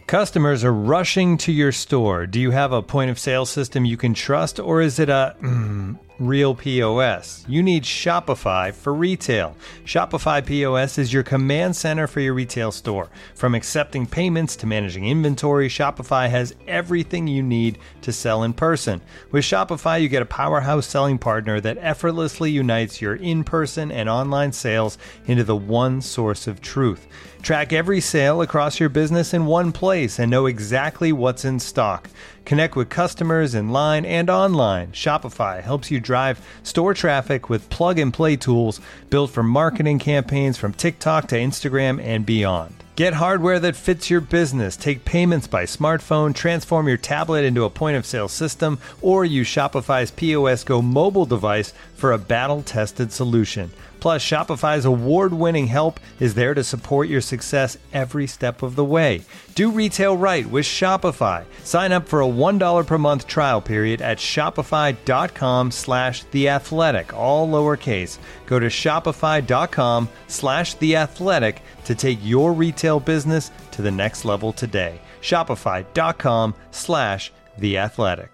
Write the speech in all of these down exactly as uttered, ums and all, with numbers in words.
Customers are rushing to your store. Do you have a point of sale system you can trust, or is it a mm, real P O S? You need Shopify for retail. Shopify P O S is your command center for your retail store. From accepting payments to managing inventory, Shopify has everything you need to sell in person. With Shopify, you get a powerhouse selling partner that effortlessly unites your in-person and online sales into the one source of truth. Track every sale across your business in one place and know exactly what's in stock. Connect with customers in line and online. Shopify helps you drive store traffic with plug-and-play tools built for marketing campaigns from TikTok to Instagram and beyond. Get hardware that fits your business. Take payments by smartphone, transform your tablet into a point-of-sale system, or use Shopify's P O S Go mobile device for a battle-tested solution. Plus, Shopify's award-winning help is there to support your success every step of the way. Do retail right with Shopify. Sign up for a one dollar per month trial period at shopify.com slash theathletic, all lowercase. Go to shopify.com slash theathletic to take your retail business to the next level today. Shopify.com slash theathletic.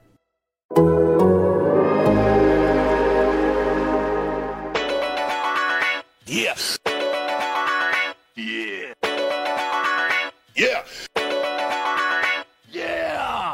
Yeah. Yeah. Yeah. Yeah.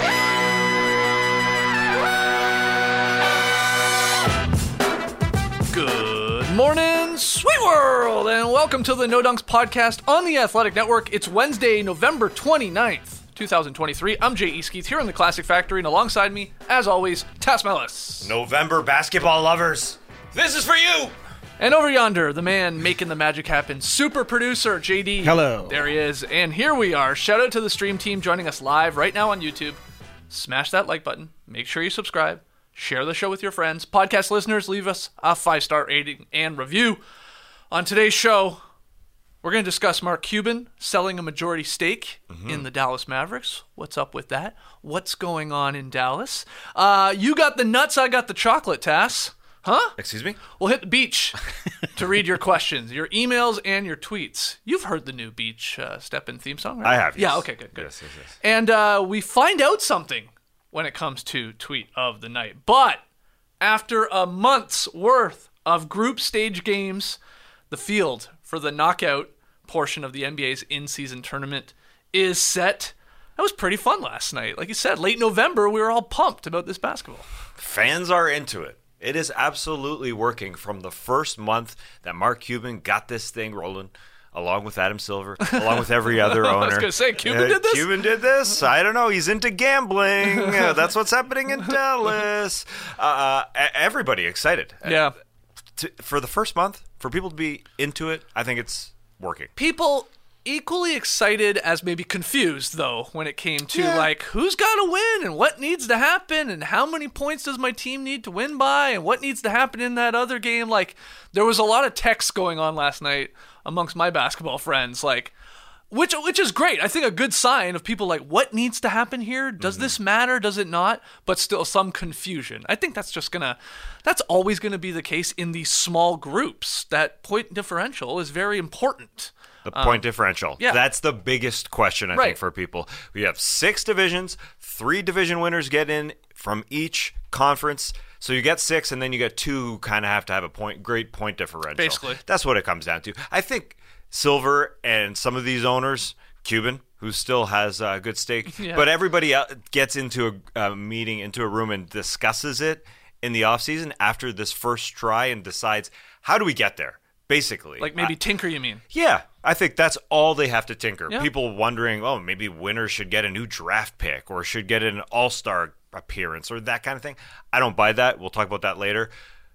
Good morning, sweet world, and welcome to the No Dunks podcast on the Athletic Network. It's Wednesday, November twenty-ninth, twenty twenty-three. I'm Jay Easkeith here in the Classic Factory, and alongside me, as always, Tass Mellis. November basketball lovers, this is for you! And over yonder, the man making the magic happen, super producer J D. Hello. There he is. And here we are. Shout out to the stream team joining us live right now on YouTube. Smash that like button. Make sure you subscribe. Share the show with your friends. Podcast listeners, leave us a five-star rating and review. On today's show, we're going to discuss Mark Cuban selling a majority stake mm-hmm. in the Dallas Mavericks. What's up with that? What's going on in Dallas? Uh, you got the nuts, I got the chocolate, Tass. Huh? Excuse me? We'll hit the beach to read your questions, your emails, and your tweets. You've heard the new Beach uh, Step-In theme song, right? I have, yes. Yeah, okay, good, good. Yes, yes, yes. And uh, we find out something when it comes to tweet of the night. But after a month's worth of group stage games, the field for the knockout portion of the N B A's in-season tournament is set. That was pretty fun last night. Like you said, late November, we were all pumped about this basketball. Fans are into it. It is absolutely working from the first month that Mark Cuban got this thing rolling, along with Adam Silver, along with every other owner. I was going to say, Cuban uh, did this? Cuban did this? I don't know. He's into gambling. Uh, that's what's happening in Dallas. Uh, everybody excited. Yeah. Uh, to, for the first month, for people to be into it, I think it's working. People equally excited as maybe confused, though, when it came to, yeah. like, who's got to win and what needs to happen and how many points does my team need to win by and what needs to happen in that other game. Like, there was a lot of text going on last night amongst my basketball friends, like, which which is great. I think a good sign of people like, what needs to happen here? Does mm-hmm. this matter? Does it not? But still some confusion. I think that's just going to, that's always going to be the case in these small groups. That point differential is very important. The point um, differential. Yeah. That's the biggest question, I right. think, for people. We have six divisions. Three division winners get in from each conference. So you get six, and then you get two who kind of have to have a point, great point differential. Basically. That's what it comes down to. I think Silver and some of these owners, Cuban, who still has a good stake, yeah. but everybody else gets into a, a meeting, into a room, and discusses it in the offseason after this first try and decides, how do we get there? Basically. Like maybe uh, tinker, you mean? Yeah. I think that's all they have to tinker. Yeah. People wondering, oh, maybe winners should get a new draft pick or should get an all-star appearance or that kind of thing. I don't buy that. We'll talk about that later.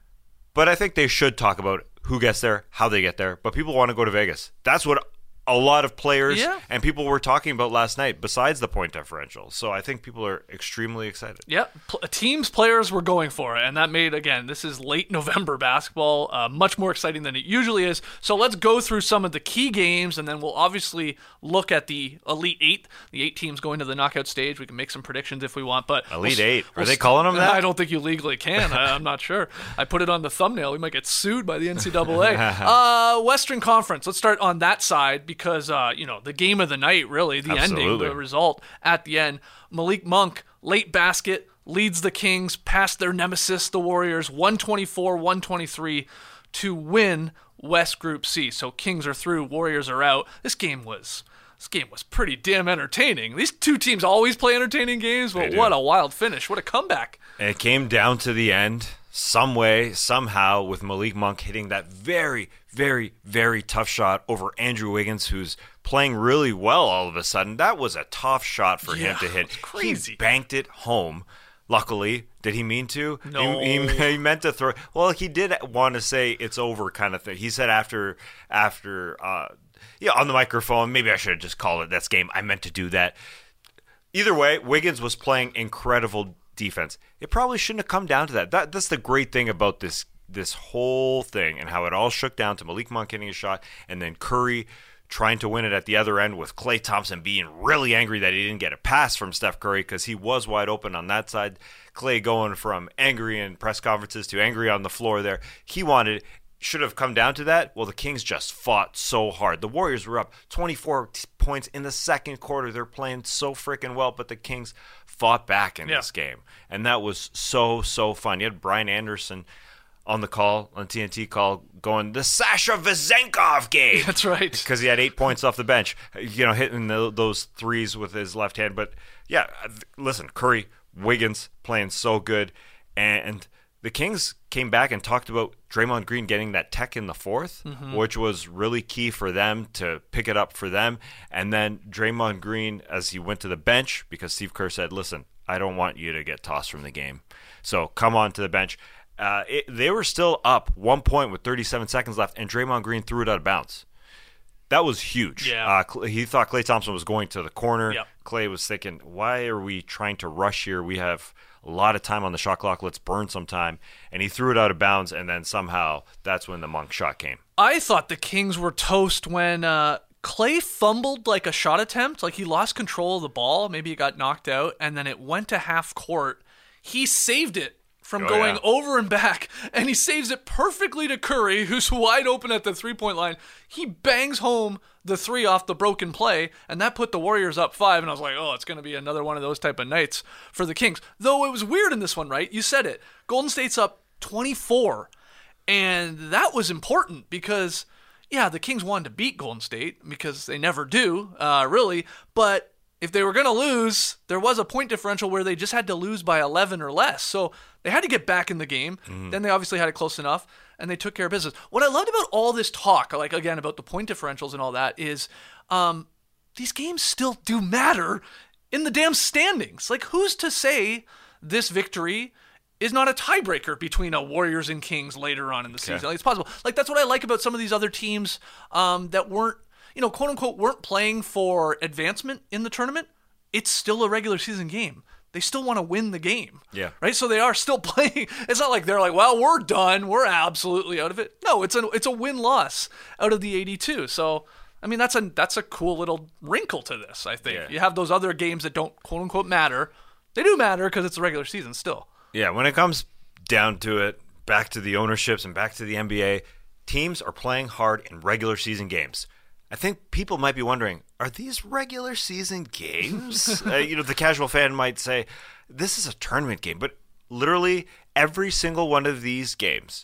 But I think they should talk about who gets there, how they get there. But people want to go to Vegas. That's what a lot of players yeah. and people were talking about last night, besides the point differential. So I think people are extremely excited. Yep. P- teams, players were going for it, and that made, again, this is late November basketball, uh, much more exciting than it usually is. So let's go through some of the key games, and then we'll obviously look at the Elite Eight, the eight teams going to the knockout stage. We can make some predictions if we want, but Elite we'll, Eight? Are we'll they calling them that? I don't think you legally can. I, I'm not sure. I put it on the thumbnail. We might get sued by the N C double A. uh, Western Conference. Let's start on that side, because because, uh, you know, the game of the night, really, the Absolutely. ending, the result at the end. Malik Monk, late basket, leads the Kings past their nemesis, the Warriors, one twenty-four one twenty-three to win West Group C. So Kings are through, Warriors are out. This game was this game was pretty damn entertaining. These two teams always play entertaining games, but what a wild finish. What a comeback. And it came down to the end, some way, somehow, with Malik Monk hitting that very, very, very tough shot over Andrew Wiggins, who's playing really well all of a sudden. That was a tough shot for Yeah, him to hit. it's crazy. He banked it home. Luckily, did he mean to? No. He, he, he meant to throw. Well, he did want to say it's over kind of thing. He said after, after, uh, yeah, on the microphone, maybe I should have just called it, that's game. I meant to do that. Either way, Wiggins was playing incredible defense. It probably shouldn't have come down to that. that that's the great thing about this this whole thing and how it all shook down to Malik Monk hitting a shot and then Curry trying to win it at the other end with Klay Thompson being really angry that he didn't get a pass from Steph Curry because he was wide open on that side. Klay going from angry in press conferences to angry on the floor there. He wanted, should have come down to that. Well, the Kings just fought so hard. The Warriors were up twenty-four t- points in the second quarter. They're playing so freaking well, but the Kings fought back in Yeah. this game. And that was so, so fun. You had Brian Anderson on the call, on T N T call, going, the Sasha Vezenkov game. That's right. Because he had eight points off the bench, you know, hitting the, those threes with his left hand. But, yeah, listen, Curry, Wiggins playing so good. And the Kings came back and talked about Draymond Green getting that tech in the fourth, mm-hmm. which was really key for them to pick it up for them. And then Draymond Green, as he went to the bench, because Steve Kerr said, listen, I don't want you to get tossed from the game. So come on to the bench. Uh, it, they were still up one point with thirty-seven seconds left, and Draymond Green threw it out of bounds. That was huge. Yeah. Uh, he thought Klay Thompson was going to the corner. Yep. Klay was thinking, why are we trying to rush here? We have a lot of time on the shot clock. Let's burn some time. And he threw it out of bounds, and then somehow that's when the Monk shot came. I thought the Kings were toast when uh, Klay fumbled like a shot attempt. Like he lost control of the ball. Maybe he got knocked out, and then it went to half court. He saved it from Oh, going yeah. over and back, and he saves it perfectly to Curry, who's wide open at the three-point line. He bangs home the three off the broken play, and that put the Warriors up five, and I was like, oh, it's going to be another one of those type of nights for the Kings. Though it was weird in this one, right? You said it. Golden State's up twenty-four, and that was important because, yeah, the Kings wanted to beat Golden State because they never do, uh, really, but if they were going to lose, there was a point differential where they just had to lose by eleven or less. So they had to get back in the game. Mm. Then they obviously had it close enough, and they took care of business. What I loved about all this talk, like, again, about the point differentials and all that, is um, these games still do matter in the damn standings. Like, who's to say this victory is not a tiebreaker between a Warriors and Kings later on in the Okay. season? Like, it's possible. Like, that's what I like about some of these other teams um, that weren't, you know, quote unquote, weren't playing for advancement in the tournament. It's still a regular season game. They still want to win the game. Yeah. Right? So they are still playing. It's not like they're like, well, we're done. We're absolutely out of it. No, it's a it's a win-loss out of the eighty-two. So, I mean, that's a that's a cool little wrinkle to this, I think. Yeah. You have those other games that don't, quote unquote, matter. They do matter because it's a regular season still. Yeah, when it comes down to it, back to the ownerships and back to the N B A, teams are playing hard in regular season games. I think people might be wondering, are these regular season games? uh, you know, the casual fan might say, this is a tournament game. But literally every single one of these games,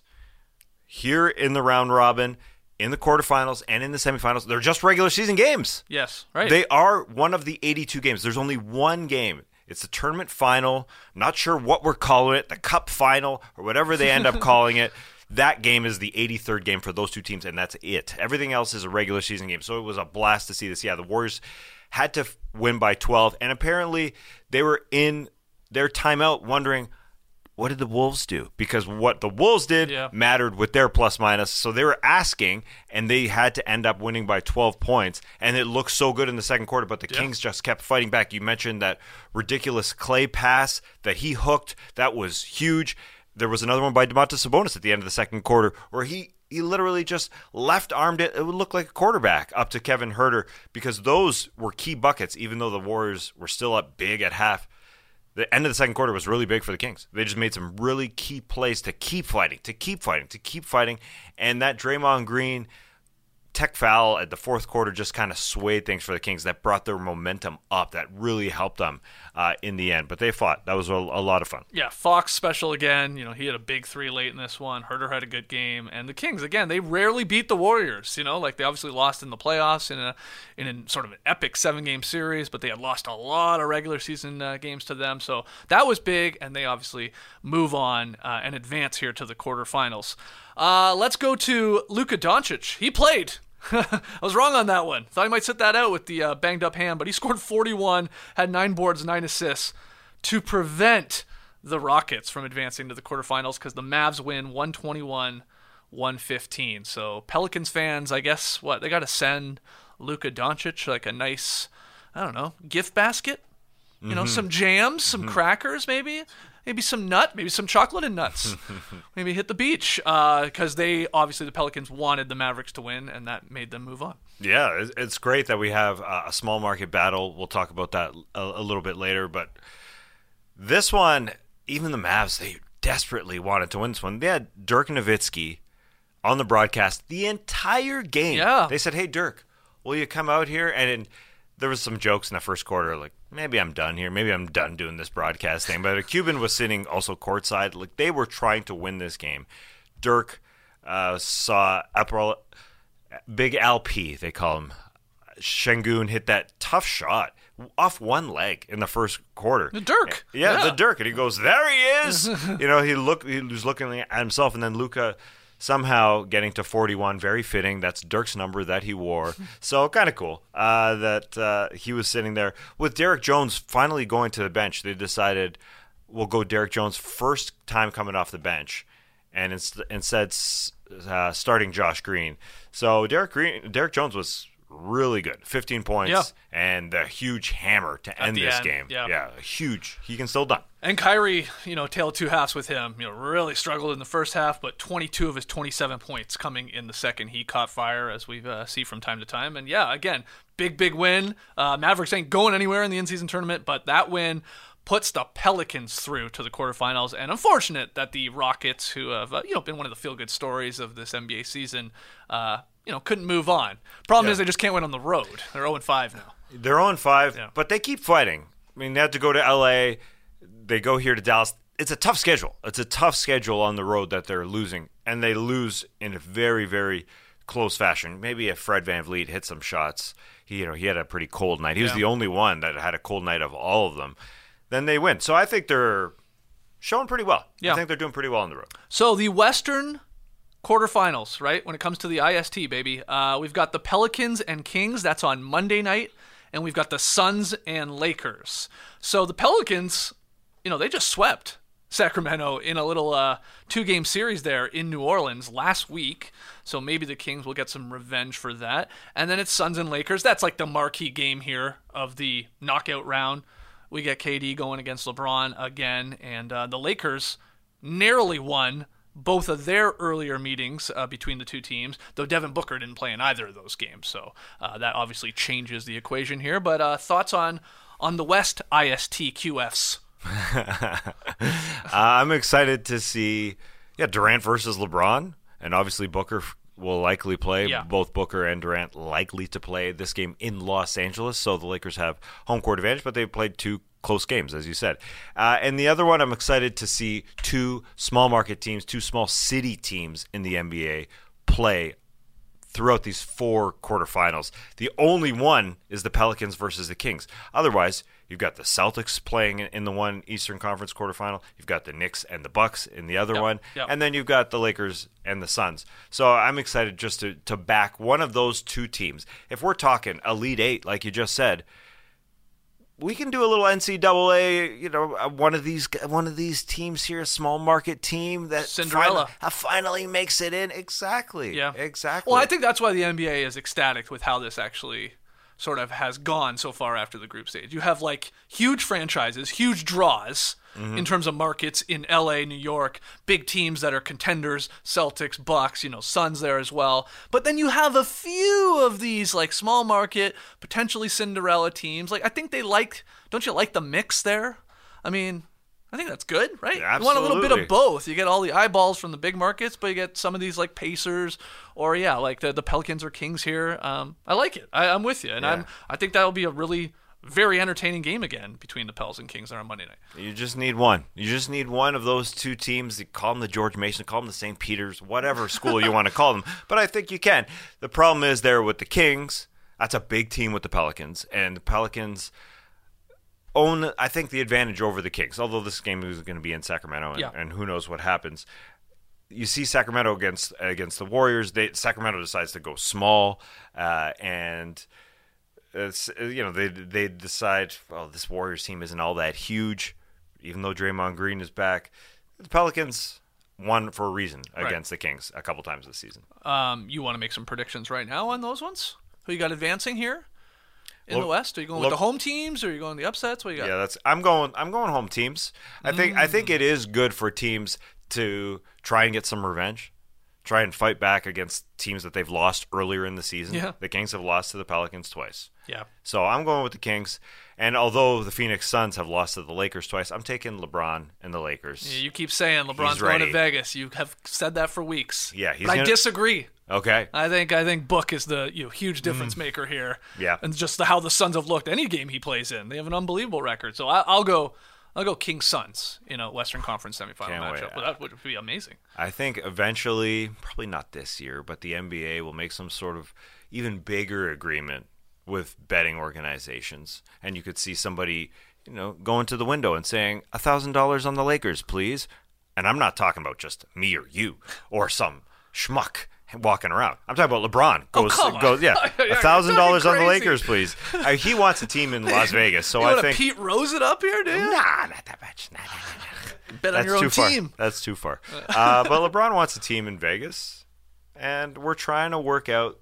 here in the round robin, in the quarterfinals, and in the semifinals, they're just regular season games. Yes, right. They are one of the eighty-two games. There's only one game. It's the tournament final. I'm not sure what we're calling it, the cup final, or whatever they end up calling it. That game is the eighty-third game for those two teams, and that's it. Everything else is a regular season game. So it was a blast to see this. Yeah, the Warriors had to f- win by twelve, and apparently they were in their timeout wondering, what did the Wolves do? Because what the Wolves did Yeah. mattered with their plus-minus. So they were asking, and they had to end up winning by twelve points, and it looked so good in the second quarter, but the Yeah. Kings just kept fighting back. You mentioned that ridiculous Klay pass that he hooked. That was huge. There was another one by Domantas Sabonis at the end of the second quarter where he, he literally just left-armed it. It would look like a quarterback up to Kevin Huerter because those were key buckets, even though the Warriors were still up big at half. The end of the second quarter was really big for the Kings. They just made some really key plays to keep fighting, to keep fighting, to keep fighting. And that Draymond Green tech foul at the fourth quarter just kind of swayed things for the Kings. That brought their momentum up. That really helped them uh, in the end. But they fought. That was a, a lot of fun. Yeah, Fox special again. You know, he had a big three late in this one. Herter had a good game. And the Kings, again, they rarely beat the Warriors. You know, like they obviously lost in the playoffs in a in a sort of an epic seven-game series, but they had lost a lot of regular season uh, games to them. So that was big, and they obviously move on uh, and advance here to the quarterfinals. Uh, let's go to Luka Doncic. He played. I was wrong on that one. Thought he might sit that out with the uh, banged up hand, but he scored forty-one, had nine boards, nine assists to prevent the Rockets from advancing to the quarterfinals because the Mavs win one twenty-one one fifteen. So Pelicans fans, I guess, what, they got to send Luka Doncic like a nice, I don't know, gift basket? You know, mm-hmm. some jams, some mm-hmm. crackers maybe? Maybe some nut, maybe some chocolate and nuts. Maybe hit the beach because uh, they, obviously the Pelicans wanted the Mavericks to win, and that made them move on. Yeah, it's great that we have a small market battle. We'll talk about that a, a little bit later. But this one, even the Mavs, they desperately wanted to win this one. They had Dirk Nowitzki on the broadcast the entire game. Yeah. They said, hey, Dirk, will you come out here? And in, there was some jokes in the first quarter, like, maybe I'm done here. Maybe I'm done doing this broadcast thing. But a Cuban was sitting also courtside. Like, they were trying to win this game. Dirk uh, saw April, Big L P, they call him. Şengün hit that tough shot off one leg in the first quarter. The Dirk. Yeah, yeah. the Dirk. And he goes, there he is. you know, he looked. He was looking at himself. And then Luka somehow getting to forty-one, very fitting. That's Dirk's number that he wore. So kind of cool uh, that uh, he was sitting there. With Derek Jones finally going to the bench, they decided we'll go Derek Jones first time coming off the bench, and inst- instead uh, starting Josh Green. So Derek Green, Derek Jones was really good. fifteen points yeah. and a huge hammer to At end the this end, game. yeah. yeah, huge. He can still dunk. And Kyrie, you know, tale of two halves with him. You know, really struggled in the first half, but twenty-two of his twenty-seven points coming in the second. He caught fire, as we uh, see from time to time. And yeah, again, big, big win. Uh, Mavericks ain't going anywhere in the in-season tournament, but that win puts the Pelicans through to the quarterfinals. And unfortunate that the Rockets, who have uh, you know been one of the feel-good stories of this N B A season, uh, you know, couldn't move on. Problem yeah. is they just can't win on the road. They're oh and five now. They're oh and five, yeah. but they keep fighting. I mean, they had to go to L A. They go here to Dallas. It's a tough schedule. It's a tough schedule on the road that they're losing, and they lose in a very, very close fashion. Maybe if Fred VanVleet hit some shots, he, you know, he had a pretty cold night. He was yeah. the only one that had a cold night of all of them. Then they win. So I think they're showing pretty well. Yeah. I think they're doing pretty well on the road. So the Western quarterfinals, right? When it comes to the I S T, baby, uh, we've got the Pelicans and Kings. That's on Monday night, and we've got the Suns and Lakers. So the Pelicans, you know, they just swept Sacramento in a little uh, two-game series there in New Orleans last week. So maybe the Kings will get some revenge for that. And then it's Suns and Lakers. That's like the marquee game here of the knockout round. We get K D going against LeBron again, and uh, the Lakers narrowly won both of their earlier meetings uh, between the two teams, though Devin Booker didn't play in either of those games. So uh, that obviously changes the equation here. But uh, thoughts on, on the West I S T Q Fs? uh, I'm excited to see yeah Durant versus LeBron, and obviously Booker will likely play. Yeah. Both Booker and Durant likely to play this game in Los Angeles, so the Lakers have home court advantage, but they've played two close games, as you said. Uh, and the other one, I'm excited to see two small market teams, two small city teams in the N B A play throughout these four quarterfinals. The only one is the Pelicans versus the Kings. Otherwise, you've got the Celtics playing in the one Eastern Conference quarterfinal. You've got the Knicks and the Bucks in the other yep, one. yep. And then you've got the Lakers and the Suns. So I'm excited just to, to back one of those two teams. If we're talking Elite Eight, like you just said, we can do a little N C double A, you know, one of these one of these teams here, a small market team that Cinderella finally, finally makes it in. Exactly. Yeah. Exactly. Well, I think that's why the N B A is ecstatic with how this actually sort of has gone so far after the group stage. You have like huge franchises, huge draws mm-hmm. in terms of markets in L A, New York, big teams that are contenders, Celtics, Bucks, you know, Suns there as well. But then you have a few of these like small market, potentially Cinderella teams. Like I think they like, don't you like the mix there? I mean, I think that's good, right? Absolutely. You want a little bit of both. You get all the eyeballs from the big markets, but you get some of these like Pacers or yeah, like the, the Pelicans or Kings here. Um, I like it. I, I'm with you, and Yeah. I'm. I think that'll be a really very entertaining game again between the Pels and Kings on Monday night. You just need one. You just need one of those two teams. You call them the George Mason, call them the Saint Peter's, whatever school you want to call them. But I think you can. The problem is there with the Kings. That's a big team with the Pelicans, and the Pelicans own, I think, the advantage over the Kings. Although this game is going to be in Sacramento, and, Yeah. and who knows what happens. You see Sacramento against against the Warriors. They, Sacramento decides to go small, uh, and it's, you know they they decide, well, this Warriors team isn't all that huge, even though Draymond Green is back. The Pelicans won for a reason Right. against the Kings a couple times this season. Um, you want to make some predictions right now on those ones? Who you got advancing here in Look- the West? Are you going look- with the home teams, or are you going the upsets? What you got? Yeah, that's I'm going I'm going home teams. I think I think it is good for teams to try and get some revenge. Try and fight back against teams that they've lost earlier in the season. Yeah. The Kings have lost to the Pelicans twice. Yeah. So I'm going with the Kings. And although the Phoenix Suns have lost to the Lakers twice, I'm taking LeBron and the Lakers. Yeah, you keep saying LeBron's He's going to ready. Vegas. You have said that for weeks. Yeah, he's but I gonna- disagree. Okay. I think I think Book is the you know, huge difference maker here. Yeah. And just the, how the Suns have looked any game he plays in. They have an unbelievable record. So I, I'll go I'll go Kings Suns in a Western Conference semifinal Can't wait. matchup. Well, that would be amazing. I think eventually, probably not this year, but the N B A will make some sort of even bigger agreement with betting organizations. And you could see somebody, you know, going to the window and saying, one thousand dollars on the Lakers, please. And I'm not talking about just me or you or some schmuck walking around. I'm talking about LeBron. Goes, Oh, come on. goes, yeah, You're one thousand dollars on the talking Lakers, please. Uh, he wants a team in Las Vegas, so You I want to think... Pete Rose it up here, dude? Nah, not that much. Nah, nah, nah, nah. Bet on That's your own too far. team. That's too far. Uh, but LeBron wants a team in Vegas, and we're trying to work out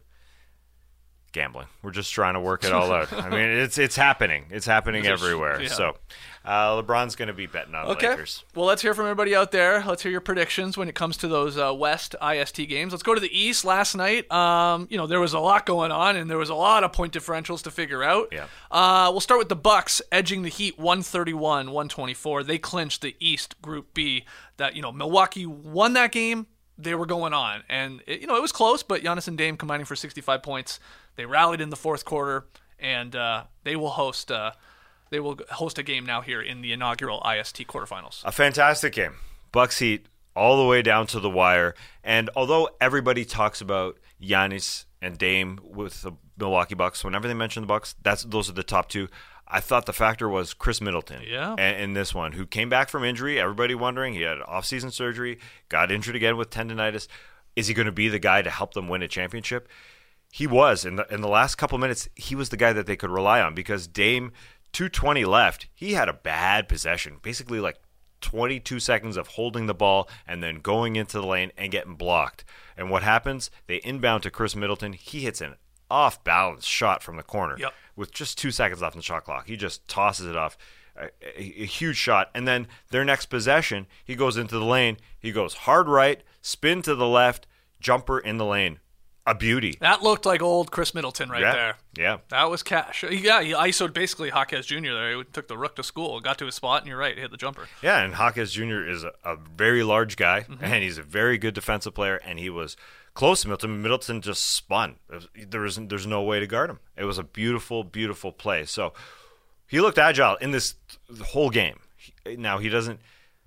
gambling. We're just trying to work it all out. I mean, it's it's happening. It's happening It's just- everywhere. yeah. So uh, LeBron's going to be betting on the Okay. Lakers. Well, let's hear from everybody out there. Let's hear your predictions when it comes to those uh, West I S T games. Let's go to the East. Last night, um, you know, there was a lot going on, and there was a lot of point differentials to figure out. Yeah. Uh, we'll start with the Bucks edging the Heat one thirty-one one twenty-four. They clinched the East Group B. That you know, Milwaukee won that game. They were going on, and it, you know, it was close, but Giannis and Dame combining for sixty-five points. They rallied in the fourth quarter, and uh, they will host. Uh, They will host a game now here in the inaugural I S T quarterfinals. A fantastic game. Bucks Heat all the way down to the wire. And although everybody talks about Giannis and Dame with the Milwaukee Bucks, whenever they mention the Bucks, that's those are the top two. I thought the factor was Chris Middleton Yeah. in, in this one, who came back from injury. Everybody wondering, he had off-season surgery, got injured again with tendonitis. Is he going to be the guy to help them win a championship? He was. In the, in the last couple minutes, he was the guy that they could rely on because Dame, two twenty left, he had a bad possession. Basically like twenty-two seconds of holding the ball and then going into the lane and getting blocked. And what happens? They inbound to Chris Middleton. He hits an off-balance shot from the corner Yep. with just two seconds left in the shot clock. He just tosses it off. A, a, a huge shot. And then their next possession, he goes into the lane. He goes hard right, spin to the left, jumper in the lane. A beauty. That looked like old Chris Middleton right yeah. there. Yeah. That was cash. Yeah, he I S O'd basically Jaquez Junior there. He took the rook to school, got to his spot, and you're right, hit the jumper. Yeah, and Jaquez Junior is a, a very large guy, Mm-hmm. and he's a very good defensive player, and he was close to Middleton. Middleton just spun. There was, there's no way to guard him. It was a beautiful, beautiful play. So he looked agile in this whole game. He, now, he doesn't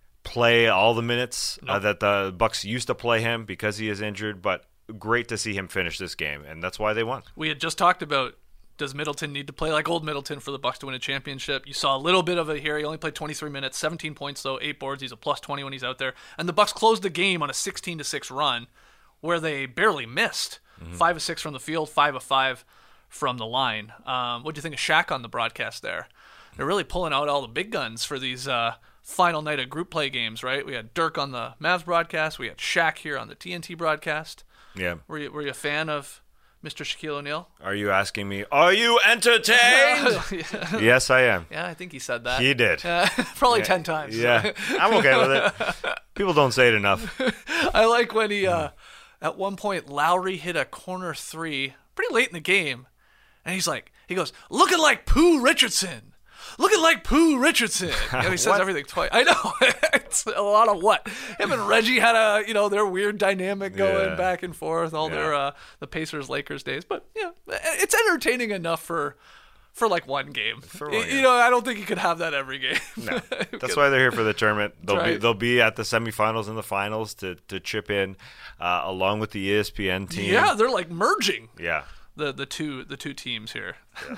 play all the minutes uh, that the Bucks used to play him because he is injured, but great to see him finish this game, and that's why they won. We had just talked about, does Middleton need to play like old Middleton for the Bucks to win a championship? You saw a little bit of it here. He only played twenty-three minutes, seventeen points though, eight boards. He's a plus twenty when he's out there. And the Bucks closed the game on a sixteen to six run where they barely missed. Mm-hmm. five of six from the field, five of five from the line. Um, what do you think of Shaq on the broadcast there? They're really pulling out all the big guns for these uh, final night of group play games, right? We had Dirk on the Mavs broadcast. We had Shaq here on the T N T broadcast. Yeah. Were you, were you a fan of Mister Shaquille O'Neal? Are you asking me, are you entertained? Yes, I am. Yeah, I think he said that. He did. Uh, probably ten times. Yeah, I'm okay with it. People don't say it enough. I like when he, uh, at one point, Lowry hit a corner three pretty late in the game, and he's like, he goes, looking like Pooh Richardson. looking like Pooh Richardson. You know, he says everything twice. I know. It's a lot of what. Him and Reggie had a, you know, their weird dynamic going Yeah. back and forth, all Yeah. their, uh, the Pacers-Lakers days. But, yeah, it's entertaining enough for, for like one game. For You- one you game. know, I don't think you could have that every game. No, that's why they're here for the tournament. They'll be right. they'll be at the semifinals and the finals to to chip in, uh, along with the E S P N team. Yeah, they're like merging yeah. the, the two the two teams here.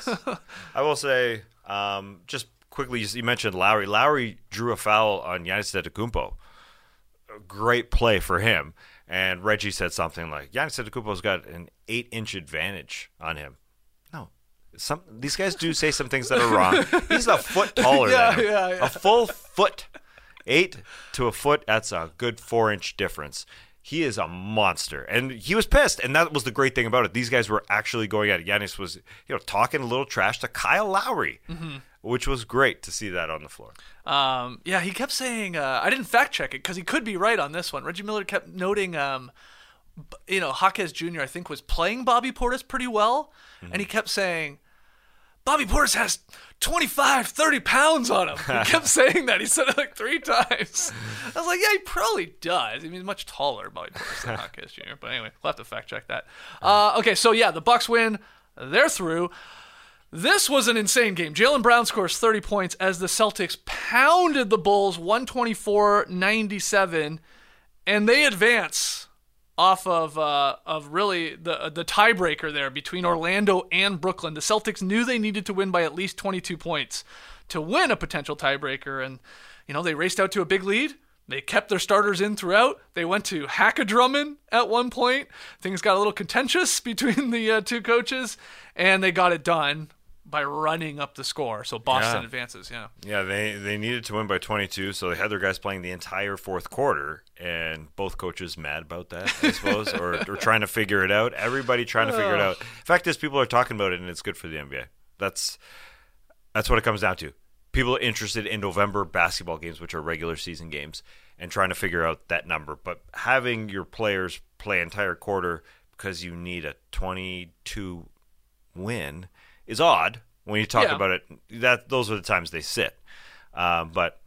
I will say, um, just quickly, you mentioned Lowry. Lowry drew a foul on Giannis Antetokounmpo. A great play for him. And Reggie said something like, Giannis Antetokounmpo's got an eight-inch advantage on him. No. Some These guys do say some things that are wrong. He's a foot taller Yeah, than him. yeah, yeah. A full foot. Eight to a foot, that's a good four-inch difference. He is a monster, and he was pissed, and that was the great thing about it. These guys were actually going at it. Giannis was, you know, talking a little trash to Kyle Lowry, Mm-hmm. which was great to see that on the floor. Um, yeah, he kept saying, uh, I didn't fact check it because he could be right on this one. Reggie Miller kept noting, um, b- you know, Jaquez Junior I think was playing Bobby Portis pretty well, Mm-hmm. and he kept saying, Bobby Portis has twenty-five, thirty pounds on him. He kept saying that. He said it like three times. I was like, yeah, he probably does. I mean, he's much taller, Bobby Portis, than Jaquez Junior But anyway, we'll have to fact check that. Uh, okay, so yeah, the Bucks win. They're through. This was an insane game. Jaylen Brown scores thirty points as the Celtics pounded the Bulls one twenty-four ninety-seven, and they advance off of uh, of really the the tiebreaker there between Orlando and Brooklyn. The Celtics knew they needed to win by at least twenty-two points to win a potential tiebreaker, and you know they raced out to a big lead. They kept their starters in throughout. They went to hack-a-drumming at one point. Things got a little contentious between the uh, two coaches, and they got it done by running up the score. So Boston Yeah. advances, yeah. Yeah, they, they needed to win by twenty-two, so they had their guys playing the entire fourth quarter, and both coaches mad about that, I suppose, or, or trying to figure it out. Everybody trying to figure it out. Fact is, people are talking about it, and it's good for the N B A. That's that's what it comes down to. People are interested in November basketball games, which are regular season games, and trying to figure out that number. But having your players play entire quarter because you need a twenty-two win is odd when you talk Yeah. about it. That those are the times they sit. Um, but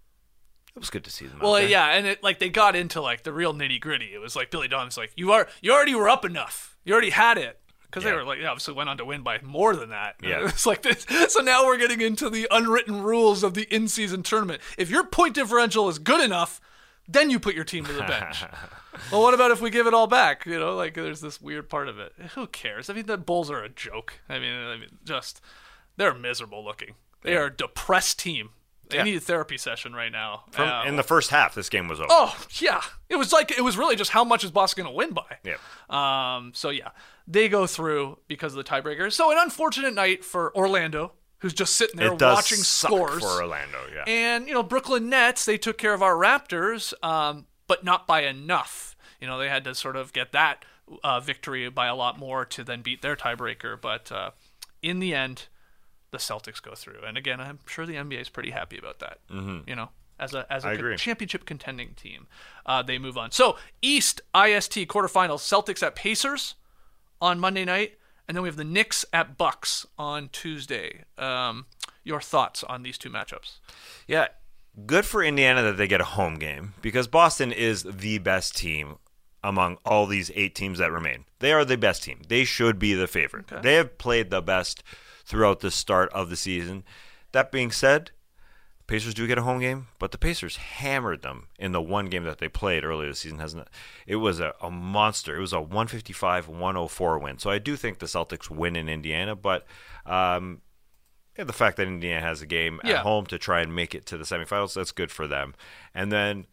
it was good to see them. Well, out there. yeah, and it like they got into like the real nitty gritty. It was like Billy Donovan's like, you are you already were up enough. You already had it. Because Yeah. they were like, they obviously went on to win by more than that. Yeah. It's like this. So now we're getting into the unwritten rules of the in-season tournament. If your point differential is good enough, then you put your team to the bench. Well, what about if we give it all back? You know, like there's this weird part of it. Who cares? I mean, the Bulls are a joke. I mean, I mean, just they're miserable looking. They are a depressed team. They Yeah. need a therapy session right now. From, Uh, in the first half, this game was over. Oh, yeah. It was like, it was really just how much is Boston going to win by? Yeah. Um, so, yeah, they go through because of the tiebreaker. So, an unfortunate night for Orlando, who's just sitting there It does watching suck scores. for Orlando, yeah. And, you know, Brooklyn Nets, they took care of our Raptors, um, but not by enough. You know, they had to sort of get that uh, victory by a lot more to then beat their tiebreaker. But uh, in the end, the Celtics go through. And again, I'm sure the N B A is pretty happy about that. Mm-hmm. You know, as a as a I con- agree. championship contending team, uh, they move on. So East I S T quarterfinals: Celtics at Pacers on Monday night, and then we have the Knicks at Bucks on Tuesday. Um, your thoughts on these two matchups? Yeah, good for Indiana that they get a home game because Boston is the best team among all these eight teams that remain. They are the best team. They should be the favorite. Okay. They have played the best throughout the start of the season. That being said, Pacers do get a home game, but the Pacers hammered them in the one game that they played earlier this season. Hasn't it? It was a, a monster. It was a one fifty-five one oh four win. So I do think the Celtics win in Indiana, but um, yeah, the fact that Indiana has a game Yeah. at home to try and make it to the semifinals, that's good for them. And then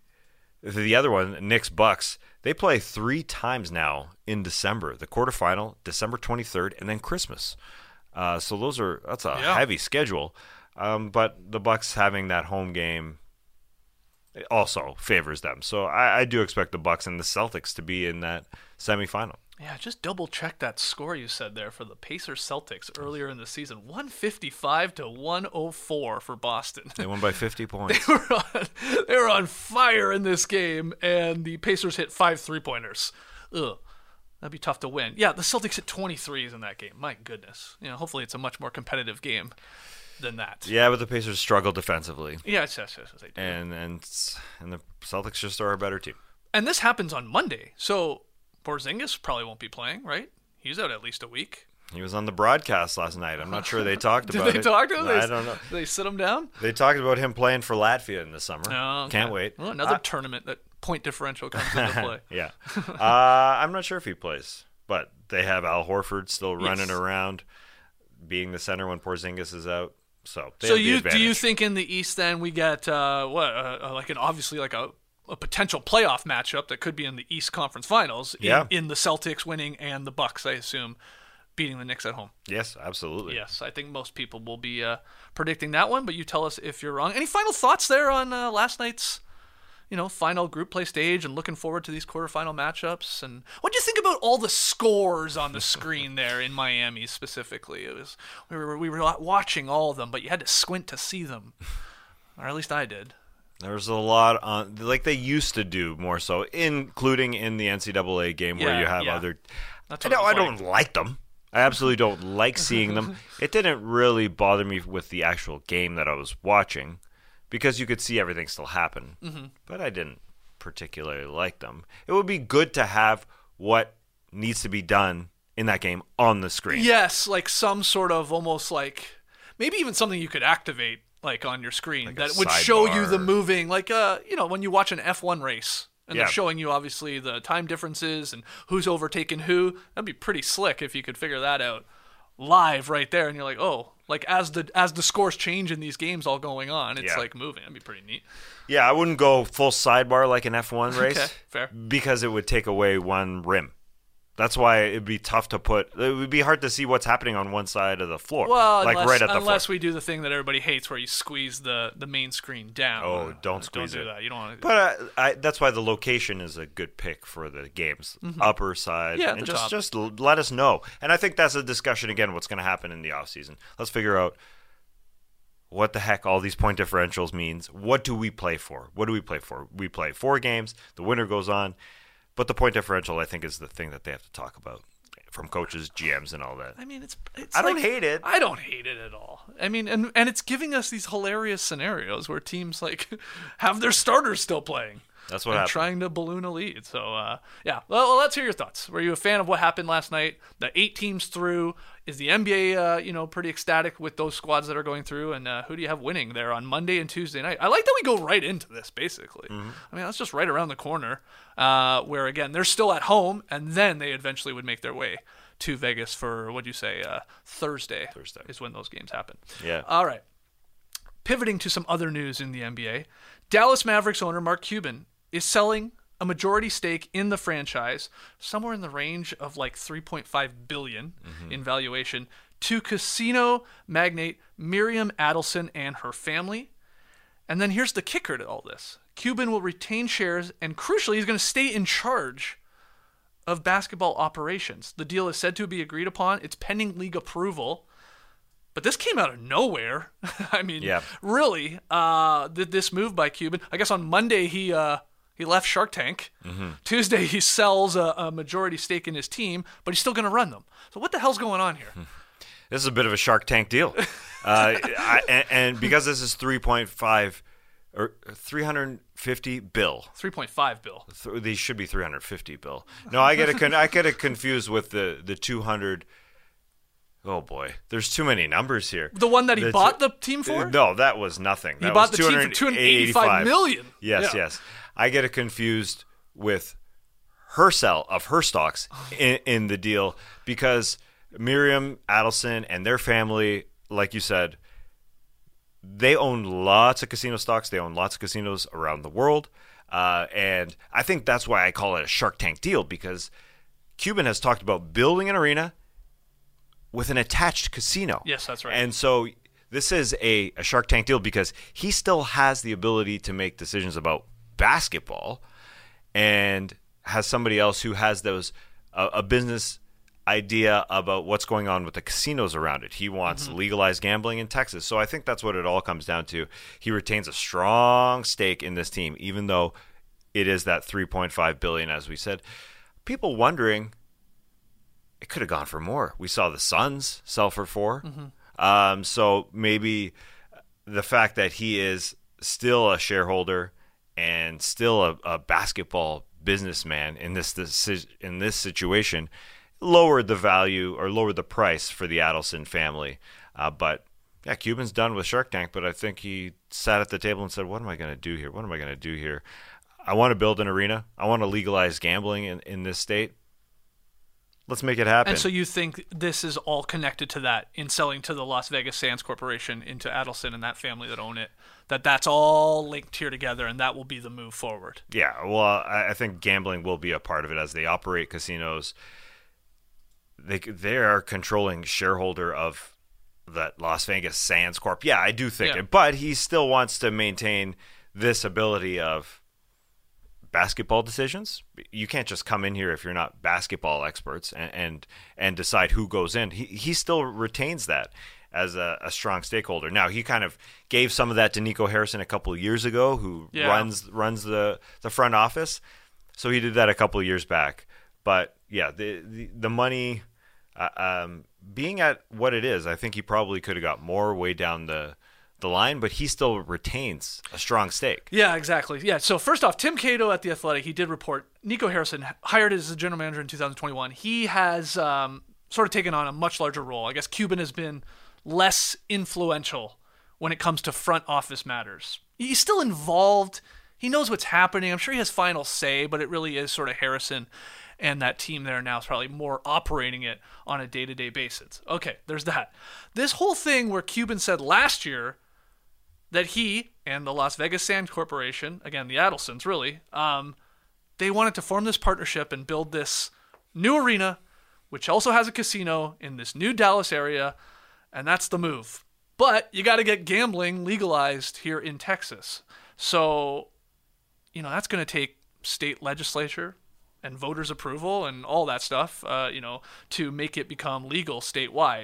the other one, Knicks Bucks, they play three times now in December. The quarterfinal, December twenty-third, and then Christmas. Uh, so those are that's a Yeah. heavy schedule. Um, but the Bucks having that home game also favors them. So I, I do expect the Bucks and the Celtics to be in that semifinal. Yeah, just double check that score you said there for the Pacers Celtics earlier in the season. one fifty-five to one oh four for Boston. They won by fifty points. They were on, they were on fire in this game, and the Pacers hit five three-pointers. Ugh, that'd be tough to win. Yeah, the Celtics hit twenty-threes in that game. My goodness. You know, hopefully it's a much more competitive game. than that. Yeah, but the Pacers struggle defensively. Yes, yes, yes, yes they do. And, and, and the Celtics just are a better team. And this happens on Monday, so Porzingis probably won't be playing, right? He's out at least a week. He was on the broadcast last night. I'm not sure they talked Did about it. Did they talk to him? I They- don't know. They sit him down? They talked about him playing for Latvia in the summer. Oh, okay. Can't wait. Well, another Uh, tournament that point differential comes into play. yeah. Uh, I'm not sure if he plays, but they have Al Horford still running Yes. around, being the center when Porzingis is out. So, they So have the you do advantage. you think in the East then we get uh, what uh, uh, like an obviously like a, a potential playoff matchup that could be in the East Conference Finals in, Yeah. in the Celtics winning and the Bucks, I assume, beating the Knicks at home. Yes, absolutely. Yes, I think most people will be uh, predicting that one, but you tell us if you're wrong. Any final thoughts there on uh, last night's, you know, final group play stage and looking forward to these quarterfinal matchups? And what do you think about all the scores on the screen there in Miami specifically? It was we were we were watching all of them, but you had to squint to see them, or at least I did. There's a lot on, like they used to do more so, including in the N C double A game where Yeah, you have yeah. other. That's I what it don't, was I don't like. like them. I absolutely don't like seeing them. It didn't really bother me with the actual game that I was watching because you could see everything still happen. Mm-hmm. But I didn't particularly like them. It would be good to have what needs to be done in that game on the screen. Yes, like some sort of almost like maybe even something you could activate like on your screen Like a that would show you the sidebar. moving, like uh, you know, when you watch an F one race and Yeah. they're showing you obviously the time differences and who's overtaken who. That'd be pretty slick if you could figure that out live right there, and you're like, oh, like as the as the scores change in these games all going on, it's Yeah. like moving. That'd be pretty neat. Yeah, I wouldn't go full sidebar like an F one race. Okay, fair. Because it would take away one rim. That's why it'd be tough to put. It would be hard to see what's happening on one side of the floor. Well, like unless, right at the unless floor. we do the thing that everybody hates, where you squeeze the, the main screen down. Oh, don't squeeze don't do it. that. You don't want to. But uh, I, that's why the location is a good pick for the games, upper side. Mm-hmm. Yeah, and the just top. just l- let us know. And I think that's a discussion again. What's going to happen in the off season? Let's figure out what the heck all these point differentials means. What do we play for? What do we play for? We play four games. The winner goes on. But the point differential, I think, is the thing that they have to talk about from coaches, G Ms, and all that. I mean, it's. it's I don't like- hate it. I don't hate it at all. I mean, and and it's giving us these hilarious scenarios where teams like have their starters still playing. That's what and happened. trying to balloon a lead. So, uh, yeah. Well, well, let's hear your thoughts. Were you a fan of what happened last night? The eight teams through. Is the N B A, uh, you know, pretty ecstatic with those squads that are going through? And uh, who do you have winning there on Monday and Tuesday night? I like that we go right into this, basically. Mm-hmm. I mean, that's just right around the corner. Uh, where again, they're still at home, and then they eventually would make their way to Vegas for what'd you say? Uh, Thursday. Thursday. is when those games happen. Yeah. All right. Pivoting to some other news in the N B A, Dallas Mavericks owner Mark Cuban is selling a majority stake in the franchise, somewhere in the range of like three point five billion dollars Mm-hmm. in valuation, to casino magnate Miriam Adelson and her family. And then here's the kicker to all this. Cuban will retain shares, and crucially, he's going to stay in charge of basketball operations. The deal is said to be agreed upon. It's pending league approval. But this came out of nowhere. I mean, Yeah. really, uh, th- this move by Cuban. I guess on Monday he uh, he left Shark Tank. Mm-hmm. Tuesday he sells a, a majority stake in his team, but he's still going to run them. So what the hell's going on here? This is a bit of a Shark Tank deal. uh, I, and, and because this is three point five or three hundred fifty bill. three point five bill. Th- These should be three hundred fifty bill. No, I get it. Con- I get it confused with the the two hundred. Oh boy, there's too many numbers here. The one that he The bought two- the team for? No, that was nothing. He That bought was the team for two hundred eighty-five million dollars. Yes, Yeah. yes. I get it confused with her sell of her stocks in, in the deal because Miriam Adelson and their family, like you said, they own lots of casino stocks. They own lots of casinos around the world. Uh, and I think that's why I call it a Shark Tank deal, because Cuban has talked about building an arena with an attached casino. Yes, that's right. And so this is a, a Shark Tank deal because he still has the ability to make decisions about basketball and has somebody else who has those uh, a business idea about what's going on with the casinos around it. He wants Mm-hmm. legalized gambling in Texas. So I think that's what it all comes down to. He retains a strong stake in this team, even though it is that three point five billion dollars, as we said. People wondering, it could have gone for more. We saw the Suns sell for four. Mm-hmm. Um, so maybe the fact that he is still a shareholder and still a, a basketball businessman in this, this in this situation lowered the value or lowered the price for the Adelson family. Uh, but yeah, Cuban's done with Shark Tank, but I think he sat at the table and said, what am I going to do here? What am I going to do here? I want to build an arena. I want to legalize gambling in, in this state. Let's make it happen. And so you think this is all connected to that in selling to the Las Vegas Sands Corporation into Adelson and that family that own it, that that's all linked here together and that will be the move forward? Yeah, well, I, I think gambling will be a part of it as they operate casinos. They they are controlling shareholder of that Las Vegas Sands Corp. Yeah, I do think yeah. it. But he still wants to maintain this ability of basketball decisions. You can't just come in here if you're not basketball experts and and, and decide who goes in. He he still retains that as a, a strong stakeholder. Now, he kind of gave some of that to Nico Harrison a couple of years ago, who yeah. runs runs the, the front office. So he did that a couple of years back. But yeah, the the, the money uh, um, being at what it is, I think he probably could have got more way down the the line, but he still retains a strong stake. Yeah, exactly. Yeah. So first off, Tim Cato at The Athletic, he did report Nico Harrison hired as the general manager in two thousand twenty-one. He has um, sort of taken on a much larger role. I guess Cuban has been less influential when it comes to front office matters. He's still involved. He knows what's happening. I'm sure he has final say, but it really is sort of Harrison and that team there now is probably more operating it on a day-to-day basis. Okay, there's that. This whole thing where Cuban said last year that he and the Las Vegas Sands Corporation, again, the Adelsons really, um, they wanted to form this partnership and build this new arena, which also has a casino in this new Dallas area, and that's the move. But you got to get gambling legalized here in Texas. So, you know, that's going to take state legislature and voters' approval and all that stuff, uh, you know, to make it become legal statewide.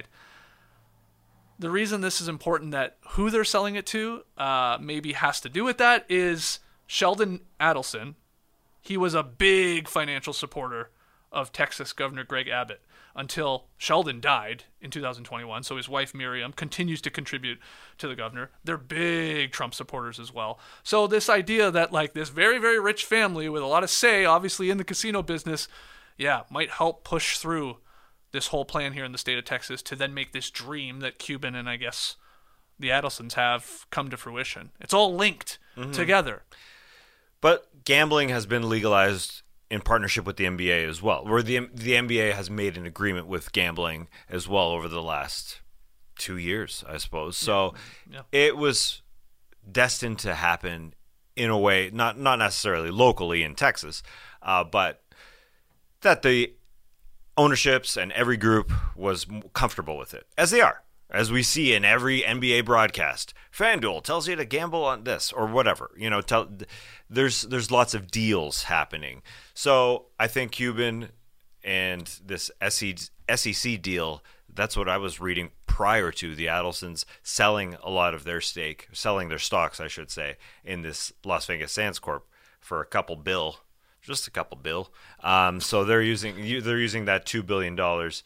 The reason this is important that who they're selling it to uh, maybe has to do with that is Sheldon Adelson. He was a big financial supporter of Texas Governor Greg Abbott until Sheldon died in two thousand twenty-one. So his wife Miriam continues to contribute to the governor. They're big Trump supporters as well. So this idea that like this very, very rich family with a lot of say, obviously in the casino business, yeah, might help push through this whole plan here in the state of Texas to then make this dream that Cuban and I guess the Adelsons have come to fruition. It's all linked mm-hmm. together. But gambling has been legalized in partnership with the N B A as well, where the the N B A has made an agreement with gambling as well over the last two years, I suppose. So yeah. Yeah. It was destined to happen in a way, not not necessarily locally in Texas, uh, but that the ownerships and every group was comfortable with it, as they are. As we see in every N B A broadcast, FanDuel tells you to gamble on this or whatever. You know, tell, there's there's lots of deals happening. So I think Cuban and this S E C deal, that's what I was reading prior to the Adelsons selling a lot of their stake, selling their stocks, I should say, in this Las Vegas Sands Corp for a couple bill, just a couple bill. Um, so they're using they're using that two billion dollars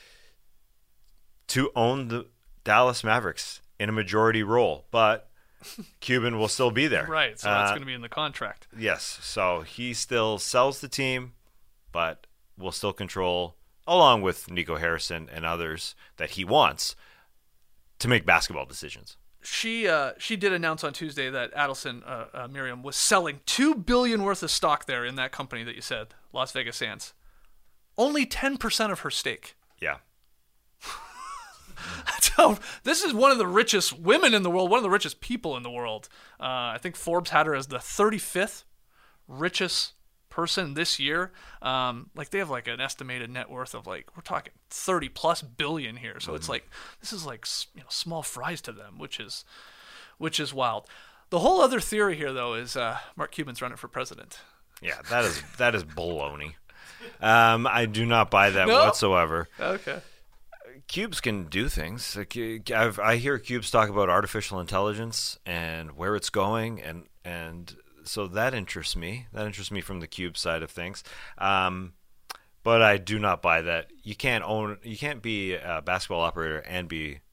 to own the Dallas Mavericks in a majority role, but Cuban will still be there. Right, so that's uh, going to be in the contract. Yes, so he still sells the team, but will still control, along with Nico Harrison and others that he wants, to make basketball decisions. She uh, she did announce on Tuesday that Adelson, uh, uh, Miriam, was selling two billion dollars worth of stock there in that company that you said, Las Vegas Sands. Only ten percent of her stake. Yeah. So this is one of the richest women in the world, one of the richest people in the world. Uh, I think Forbes had her as the thirty-fifth richest person this year. Um, like they have like an estimated net worth of like, we're talking thirty plus billion here. So mm-hmm. It's like, this is like, you know, small fries to them, which is, which is wild. The whole other theory here though is uh, Mark Cuban's running for president. Yeah, that is, that is baloney. Um, I do not buy that no? whatsoever. Okay. Cubes can do things. Like, I've, I hear Cubes talk about artificial intelligence and where it's going, and and so that interests me. That interests me from the Cube side of things. Um, but I do not buy that. You can't own. You can't be a basketball operator and be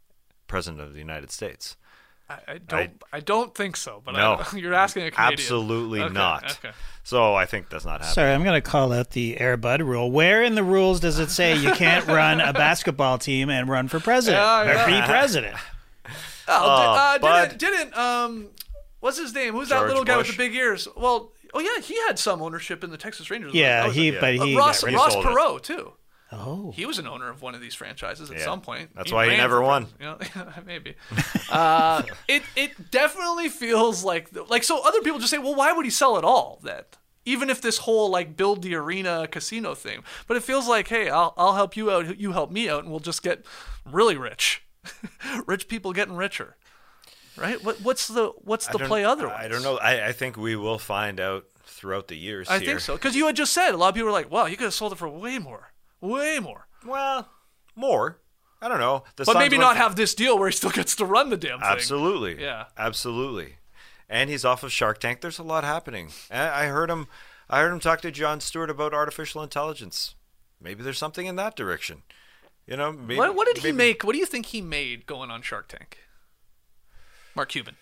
president of the United States. I, I don't. I, I don't think so. But no, I, you're asking a Canadian. Absolutely okay, not. Okay. So I think that's not happening. Sorry, I'm going to call out the Air Bud rule. Where in the rules does it say you can't run a basketball team and run for president Yeah, yeah. or be president? Oh, Oh, uh, Bud. didn't didn't um, what's his name? Who's that George little guy Bush. with the big ears? Well, oh yeah, he had some ownership in the Texas Rangers. Yeah, That was he. it. But Uh, he Ross got rid- Ross sold it. Perot too. Oh, He was an owner of one of these franchises at Yeah. some point. That's why he ran never for won. president, You know, maybe. uh, it it definitely feels like like so. Other people just say, well, why would he sell it all? That even if this whole like build the arena casino thing, but it feels like, hey, I'll I'll help you out, you help me out, and we'll just get really rich. Rich people getting richer, right? What what's the what's I the don't- play otherwise? I don't know. I, I think we will find out throughout the years I here. think so because you had just said a lot of people were like, wow, you could have sold it for way more, way more. Well, more. I don't know. The But Suns maybe went not from- have this deal where he still gets to run the damn thing. Absolutely. Yeah. Absolutely. And he's off of Shark Tank. There's a lot happening. And I heard him. I heard him talk to Jon Stewart about artificial intelligence. Maybe there's something in that direction. You know. Maybe, What, what did he maybe- make? What do you think he made going on Shark Tank? Mark Cuban.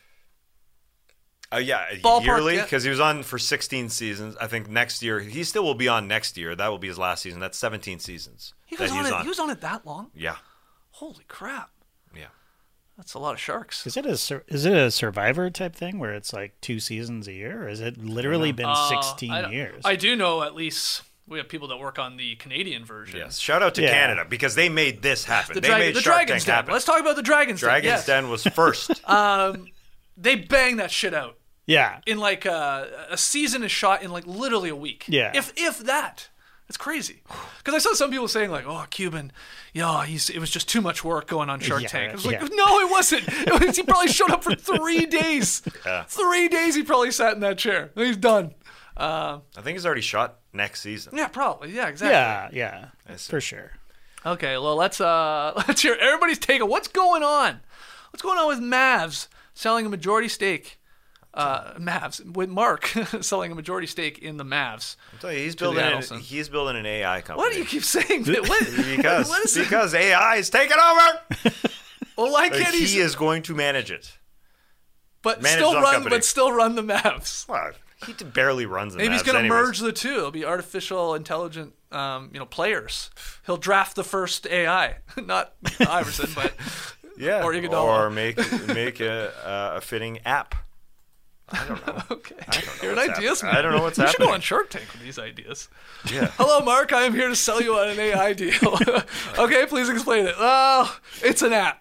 Uh, yeah, Ballpark, yearly yeah. because he was on for sixteen seasons. I think next year he still will be on next year. That will be his last season. That's seventeen seasons. He that was he on was it. on. He was on it that long. Yeah, Holy crap! yeah. That's a lot of sharks. is it a sur- is it a Survivor type thing where it's like two seasons a year, or has it literally been Uh, sixteen I don't- years? I do know at least we have people that work on the Canadian version. Yes. Shout out to Yeah. Canada because they made this happen. The, they Dragon, made the Shark Dragon's Tank Den. happen. Let's talk about the Dragon's Den. Dragon's Yes. Den was first. Um, they bang that shit out. yeah, In like uh, a season is shot in like literally a week. Yeah. If if that. It's crazy. Because I saw some people saying like, oh, Cuban, yeah, he's it was just too much work going on Shark Yeah, Tank. I was like, yeah. no, it wasn't. It was, he probably showed up for three days. Yeah. Three days he probably sat in that chair. He's done. Uh, I think he's already shot next season. yeah, probably. Yeah, exactly. yeah, yeah, for sure. Okay, well let's uh let's hear everybody's take on what's going on. What's going on with Mavs selling a majority stake? Uh, Mavs with Mark selling a majority stake in the Mavs. I'm telling you, he's To the building an, Adelson. he's building an A I company. Why do you keep saying that? What, Because what is it? because A I is taking over. Well, why Like, can't he? he is going to manage it. but manage still his own run, company. but still run the Mavs. Well, he barely runs the Maybe he's Mavs gonna anyways. merge the two. It'll be artificial intelligent, um, you know, players. He'll draft the first A I, not Iverson, but Yeah, or Iguodala. or make make a, a fitting app. I don't know. okay. I don't know You're what's an ideas happening. man. I don't know what's you happening. should go on Shark Tank with these ideas. Yeah. Hello, Mark. I am here to sell you on an A I deal. Okay, please explain it. Well, it's an app.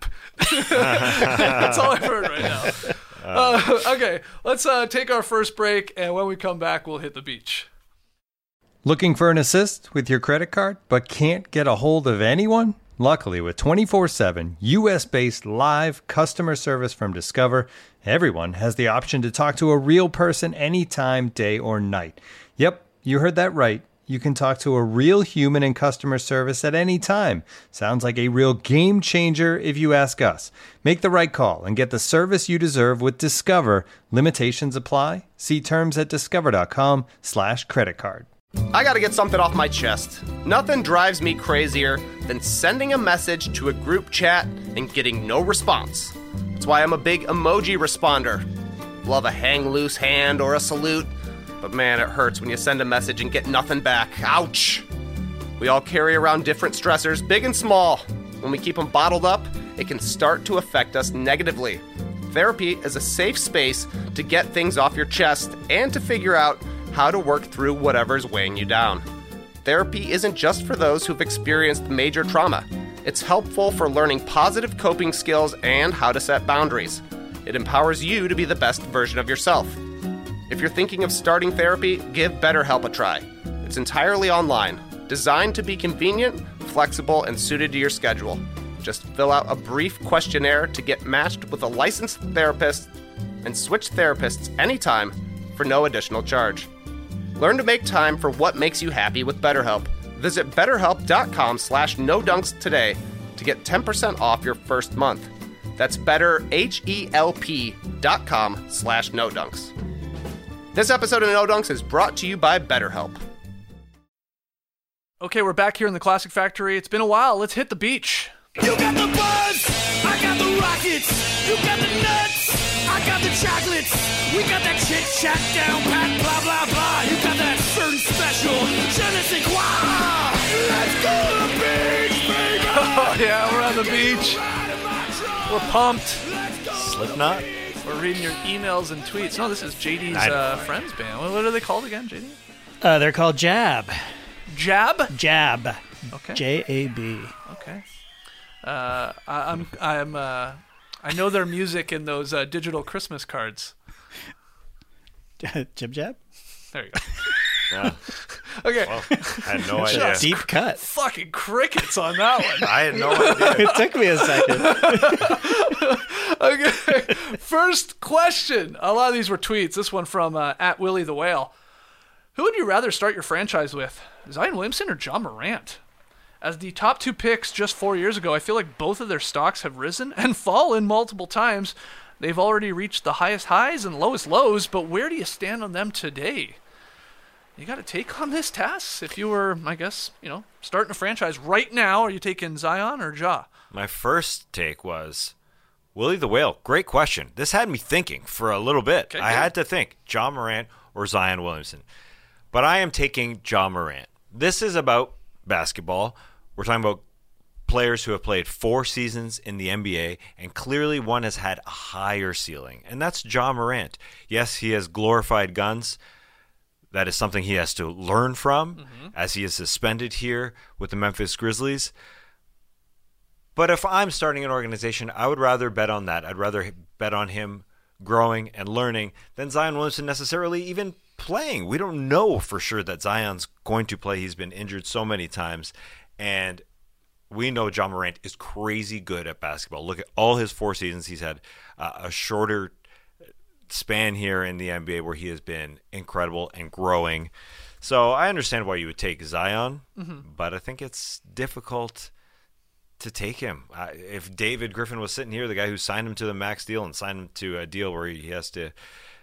That's all I've heard right now. Uh, okay, let's uh, take our first break, and when we come back, we'll hit the beach. Looking for an assist with your credit card, but can't get a hold of anyone? Luckily, with twenty-four seven U S-based live customer service from Discover, everyone has the option to talk to a real person anytime, day or night. Yep, you heard that right. You can talk to a real human in customer service at any time. Sounds like a real game changer if you ask us. Make the right call and get the service you deserve with Discover. Limitations apply. See terms at discover.com slash credit card. I gotta get something off my chest. Nothing drives me crazier than sending a message to a group chat and getting no response. That's why I'm a big emoji responder. Love a hang loose hand or a salute, but man, it hurts when you send a message and get nothing back. Ouch! We all carry around different stressors, big and small. When we keep them bottled up, it can start to affect us negatively. Therapy is a safe space to get things off your chest and to figure out how to work through whatever's weighing you down. Therapy isn't just for those who've experienced major trauma. It's helpful for learning positive coping skills and how to set boundaries. It empowers you to be the best version of yourself. If you're thinking of starting therapy, give BetterHelp a try. It's entirely online, designed to be convenient, flexible, and suited to your schedule. Just fill out a brief questionnaire to get matched with a licensed therapist and switch therapists anytime for no additional charge. Learn to make time for what makes you happy with BetterHelp. Visit betterhelp.com slash no dunks today to get ten percent off your first month. That's betterhelp.com slash no dunks. This episode of No Dunks is brought to you by BetterHelp. Okay, we're back here in the Classic Factory. It's been a while. Let's hit the beach. You got the buzz, I got the rockets, you got the nuts, I got the chocolates, we got that chit chat down pat, blah blah blah. You got that certain special, je ne sais quoi. Let's go to the beach, baby. Oh yeah, we're on the beach. We're pumped. Slipknot? We're reading your emails and tweets. No, this is J D's uh, friends band. What are they called again, J D? Uh, they're called Jab. Jab? Jab. Okay. J A B. Okay. Uh, I, I'm I'm uh, I know their music in those uh, digital Christmas cards. Jib Jab? There you go. Yeah. Okay. Well, I had no idea. Deep cut. Fucking crickets on that one. I had no idea. It took me a second. Okay. First question. A lot of these were tweets. This one from uh, at Willie the Whale. Who would you rather start your franchise with, Zion Williamson or John Morant? As the top two picks just four years ago, I feel like both of their stocks have risen and fallen multiple times. They've already reached the highest highs and lowest lows, but where do you stand on them today? You got a take on this, Tass? If you were, I guess, you know, starting a franchise right now, are you taking Zion or Ja? My first take was Willie the Whale. Great question. This had me thinking for a little bit. Okay, I good. had to think John Morant or Zion Williamson. But I am taking John Morant. This is about basketball. We're talking about players who have played four seasons in the N B A, and clearly one has had a higher ceiling, and that's John Morant. Yes, he has glorified guns. That is something he has to learn from mm-hmm. as he is suspended here with the Memphis Grizzlies. But if I'm starting an organization, I would rather bet on that. I'd rather bet on him growing and learning than Zion Williamson necessarily even playing. We don't know for sure that Zion's going to play. He's been injured so many times. And we know John Morant is crazy good at basketball. Look at all his four seasons. He's had uh, a shorter span here in the N B A where he has been incredible and growing. So I understand why you would take Zion, mm-hmm. but I think it's difficult to take him. Uh, if David Griffin was sitting here, the guy who signed him to the max deal and signed him to a deal where he has to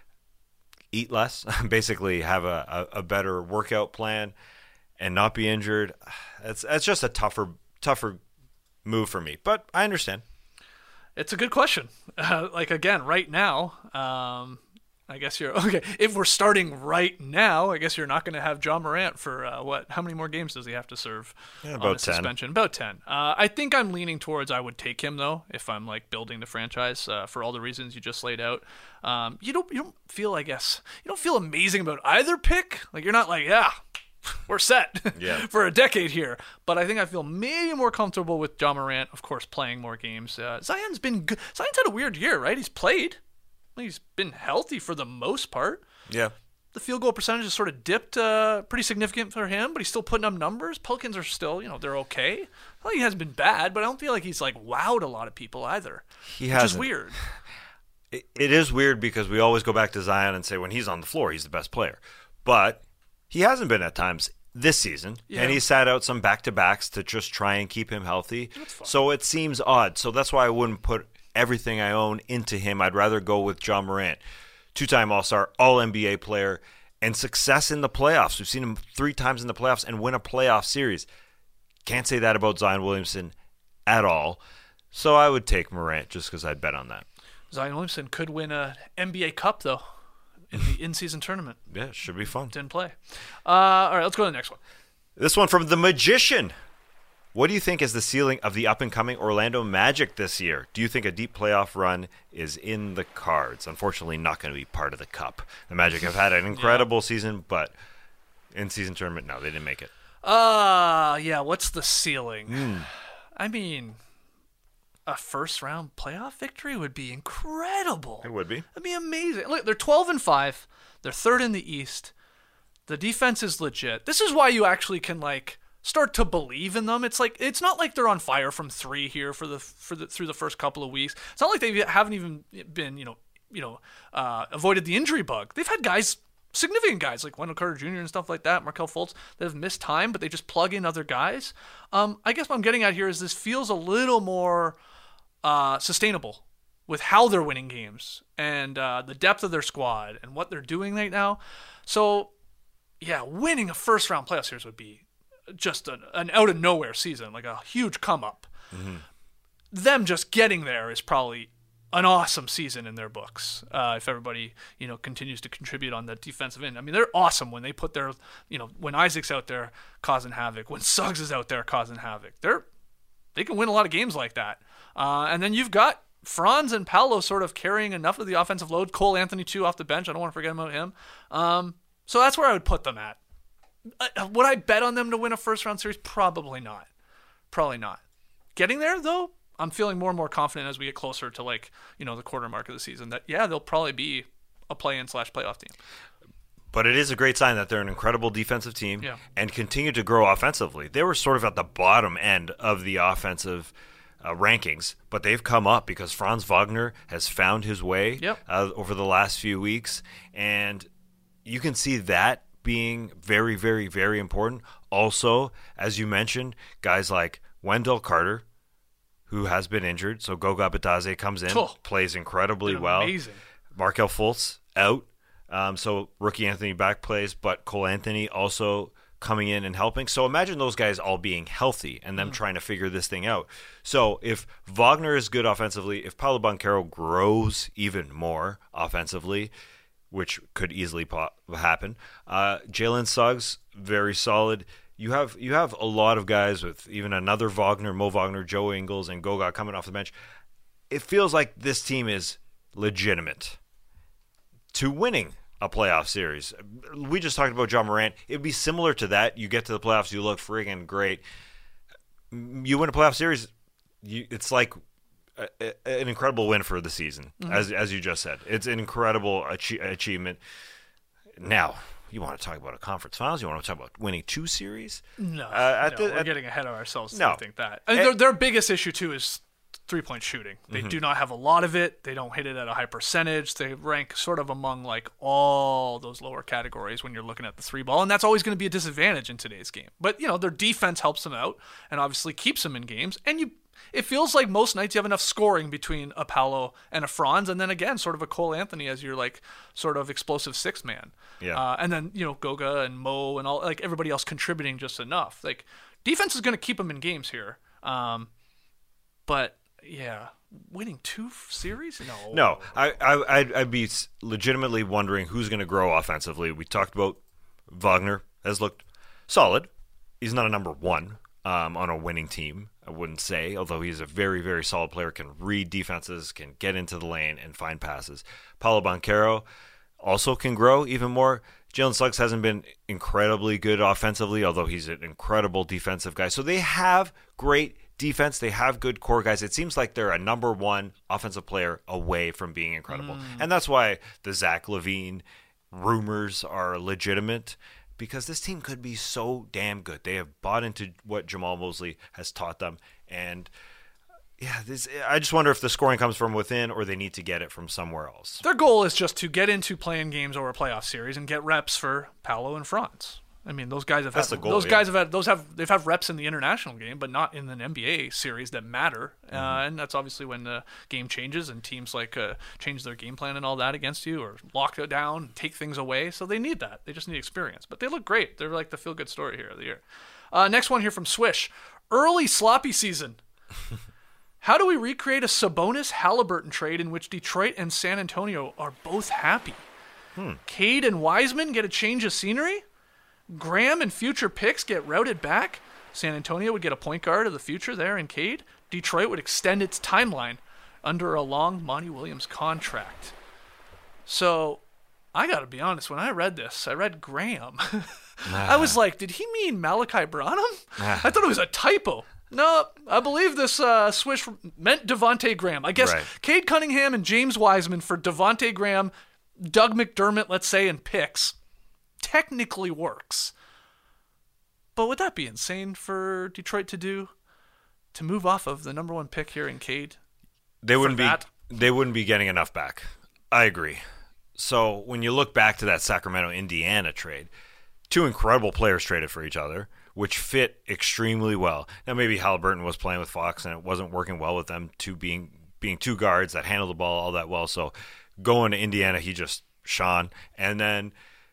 eat less, basically have a, a, a better workout plan and not be injured, it's, it's just a tougher tougher move for me. But I understand. It's a good question. Uh, like, again, right now, um, I guess you're okay. If we're starting right now, I guess you're not going to have John Morant for uh, what? How many more games does he have to serve yeah, on about a suspension? ten. About ten. Uh, I think I'm leaning towards I would take him though if I'm like building the franchise uh, for all the reasons you just laid out. Um, you don't you don't feel I guess you don't feel amazing about either pick. Like you're not like yeah. We're set yeah. for a decade here. But I think I feel maybe more comfortable with John Morant, of course, playing more games. Uh, Zion's been good. Zion's had a weird year, right? He's played. He's been healthy for the most part. Yeah. The field goal percentage has sort of dipped uh, pretty significant for him, but he's still putting up numbers. Pelicans are still, you know, they're okay. I don't think he hasn't been bad, but I don't feel like he's, like, wowed a lot of people either. He which hasn't. is weird. It, it is weird because we always go back to Zion and say when he's on the floor, he's the best player. But he hasn't been at times this season, yeah. and he sat out some back-to-backs to just try and keep him healthy. So it seems odd. So that's why I wouldn't put everything I own into him. I'd rather go with John Morant, two-time All-Star, All-N B A player, and success in the playoffs. We've seen him three times in the playoffs and win a playoff series. Can't say that about Zion Williamson at all. So I would take Morant just because I'd bet on that. Zion Williamson could win a N B A Cup, though, in the in-season tournament. Yeah, it should be fun. Didn't play. Uh, all right, let's go to the next one. This one from The Magician. What do you think is the ceiling of the up-and-coming Orlando Magic this year? Do you think a deep playoff run is in the cards? Unfortunately, not going to be part of the Cup. The Magic have had an incredible yeah. season, but in-season tournament, no, they didn't make it. Uh, yeah, what's the ceiling? Mm. I mean, a first-round playoff victory would be incredible. It would be. It'd be amazing. Look, they're twelve and five. They're third in the East. The defense is legit. This is why you actually can, like, start to believe in them. It's like it's not like they're on fire from three here for the for the through the first couple of weeks. It's not like they haven't even been you know you know uh, avoided the injury bug. They've had guys, significant guys like Wendell Carter Junior and stuff like that, Markelle Fultz, that have missed time, but they just plug in other guys. Um, I guess what I'm getting at here is this feels a little more uh, sustainable with how they're winning games and uh, the depth of their squad and what they're doing right now. So yeah, winning a first round playoff series would be just an, an out of nowhere season, like a huge come up. Mm-hmm. them just getting there is probably an awesome season in their books. Uh, if everybody, you know, continues to contribute on the defensive end. I mean, they're awesome when they put their, you know, when Isaac's out there causing havoc, when Suggs is out there causing havoc. They're, they can win a lot of games like that. Uh, and then you've got Franz and Paolo sort of carrying enough of the offensive load. Cole Anthony, too, off the bench. I don't want to forget about him. Um, so that's where I would put them at. Uh, would I bet on them to win a first-round series? Probably not. Probably not. Getting there, though, I'm feeling more and more confident as we get closer to, like, you know, the quarter mark of the season that, yeah, they'll probably be a play-in slash playoff team. But it is a great sign that they're an incredible defensive team yeah. and continue to grow offensively. They were sort of at the bottom end of the offensive uh, rankings, but they've come up because Franz Wagner has found his way yep. uh, over the last few weeks. And you can see that being very, very, very important. Also, as you mentioned, guys like Wendell Carter, who has been injured. So Goga Bitadze comes in, oh, plays incredibly well. Amazing. Markelle Fultz out. Um, so rookie Anthony back plays, but Cole Anthony also coming in and helping. So imagine those guys all being healthy and them mm. trying to figure this thing out. So if Wagner is good offensively, if Paolo Banchero grows even more offensively, which could easily pop, happen, uh, Jalen Suggs, very solid. You have you have a lot of guys with even another Wagner, Mo Wagner, Joe Ingles, and Goga coming off the bench. It feels like this team is legitimate to winning a playoff series. We just talked about John Morant. It'd be similar to that. You get to the playoffs, you look friggin' great. You win a playoff series, you, it's like a, a, an incredible win for the season, mm-hmm. as as you just said. It's an incredible achie- achievement. Now, you want to talk about a conference finals? You want to talk about winning two series? No, uh, at no the, we're at, getting ahead of ourselves. No. I think that. I mean, their, their biggest issue, too, is three-point shooting. They mm-hmm. do not have a lot of it. They don't hit it at a high percentage. They rank sort of among like all those lower categories when you're looking at the three ball, and that's always going to be a disadvantage in today's game. But, you know, their defense helps them out and obviously keeps them in games. And you, it feels like most nights you have enough scoring between a Paolo and a Franz, and then again, sort of a Cole Anthony as your like sort of explosive sixth man. Yeah. Uh, and then, you know, Goga and Mo and all like everybody else contributing just enough. Like defense is going to keep them in games here. Um, but yeah, winning two series? No. No, I, I, I'd, I'd be legitimately wondering who's going to grow offensively. We talked about Wagner has looked solid. He's not a number one um, on a winning team, I wouldn't say, although he's a very, very solid player, can read defenses, can get into the lane and find passes. Paolo Banchero also can grow even more. Jalen Suggs hasn't been incredibly good offensively, although he's an incredible defensive guy. So they have great defense. They have good core guys. It seems like they're a number one offensive player away from being incredible. Mm. And that's why the Zach LaVine rumors are legitimate, because this team could be so damn good. They have bought into what Jamal Mosley has taught them. And yeah, this, I just wonder if the scoring comes from within or they need to get it from somewhere else. Their goal is just to get into playing games or a playoff series and get reps for Paolo and Franz. I mean, those guys have That's had the goal, those yeah. guys have had those have they've had reps in the international game, but not in an N B A series that matter. Mm-hmm. Uh, and that's obviously when the game changes and teams like uh, change their game plan and all that against you, or lock it down, take things away. So they need that. They just need experience. But they look great. They're like the feel good story here of the year. Uh, next one here from Swish: early sloppy season. How do we recreate a Sabonis Halliburton trade in which Detroit and San Antonio are both happy? Hmm. Cade and Wiseman get a change of scenery? Graham and future picks get routed back? San Antonio would get a point guard of the future there in Cade? Detroit would extend its timeline under a long Monty Williams contract. So, I gotta be honest, when I read this, I read Graham. Nah. I was like, did he mean Malachi Branham? Nah. I thought it was a typo. No, I believe this uh, swish meant Devontae Graham. I guess right. Cade Cunningham and James Wiseman for Devontae Graham, Doug McDermott, let's say, and picks technically works. But would that be insane for Detroit to do? To move off of the number one pick here in Cade? They wouldn't that? be they wouldn't be getting enough back. I agree. So when you look back to that Sacramento-Indiana trade, two incredible players traded for each other, which fit extremely well. Now, maybe Halliburton was playing with Fox, and it wasn't working well with them two being being two guards that handle the ball all that well. So going to Indiana, he just shone. And then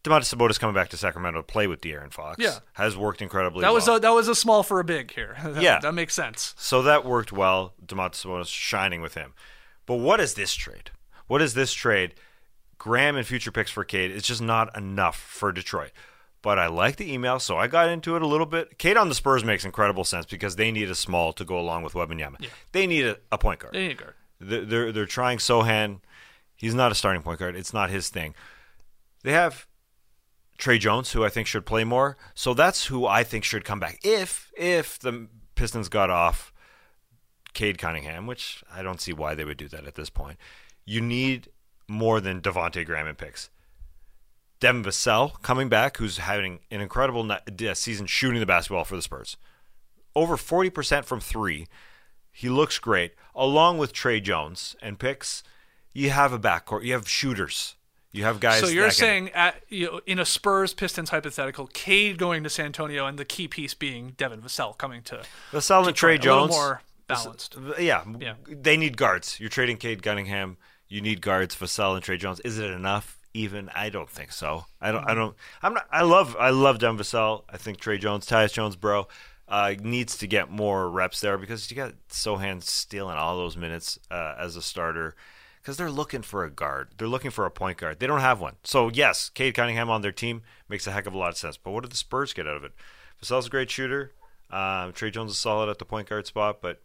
Domantas Sabonis coming back to Sacramento to play with De'Aaron Fox. Yeah. Has worked incredibly That well. was a, that was a small for a big here. that, Yeah. that makes sense. So that worked well. Domantas Sabonis shining with him. But what is this trade? What is this trade? Graham and future picks for Cade. It's just not enough for Detroit. But I like the email, so I got into it a little bit. Cade on the Spurs makes incredible sense because they need a small to go along with Wembanyama. Yeah. They need a, a point guard. They need a guard. They're, they're, they're trying Sohan. He's not a starting point guard. It's not his thing. They have Trey Jones, who I think should play more. So that's who I think should come back. If if the Pistons got off Cade Cunningham, which I don't see why they would do that at this point, you need more than Devontae Graham in picks. Devin Vassell coming back, who's having an incredible season shooting the basketball for the Spurs. Over forty percent from three. He looks great. Along with Trey Jones and picks, you have a backcourt. You have shooters. You have guys. So you're that can, saying at, you know, in a Spurs Pistons hypothetical, Cade going to San Antonio and the key piece being Devin Vassell coming to Vassell and Trey Jones. A little more balanced. Yeah, yeah, they need guards. You're trading Cade Cunningham. You need guards. Vassell and Trey Jones. Is it enough? Even I don't think so. I don't. I don't. I'm not. I love. I love Devin Vassell. I think Trey Jones, Tyus Jones, bro, uh, needs to get more reps there because you got Sohan stealing all those minutes uh, as a starter. Because they're looking for a guard. They're looking for a point guard. They don't have one. So, yes, Cade Cunningham on their team makes a heck of a lot of sense. But what did the Spurs get out of it? Vassell's a great shooter. Um, Trey Jones is solid at the point guard spot. But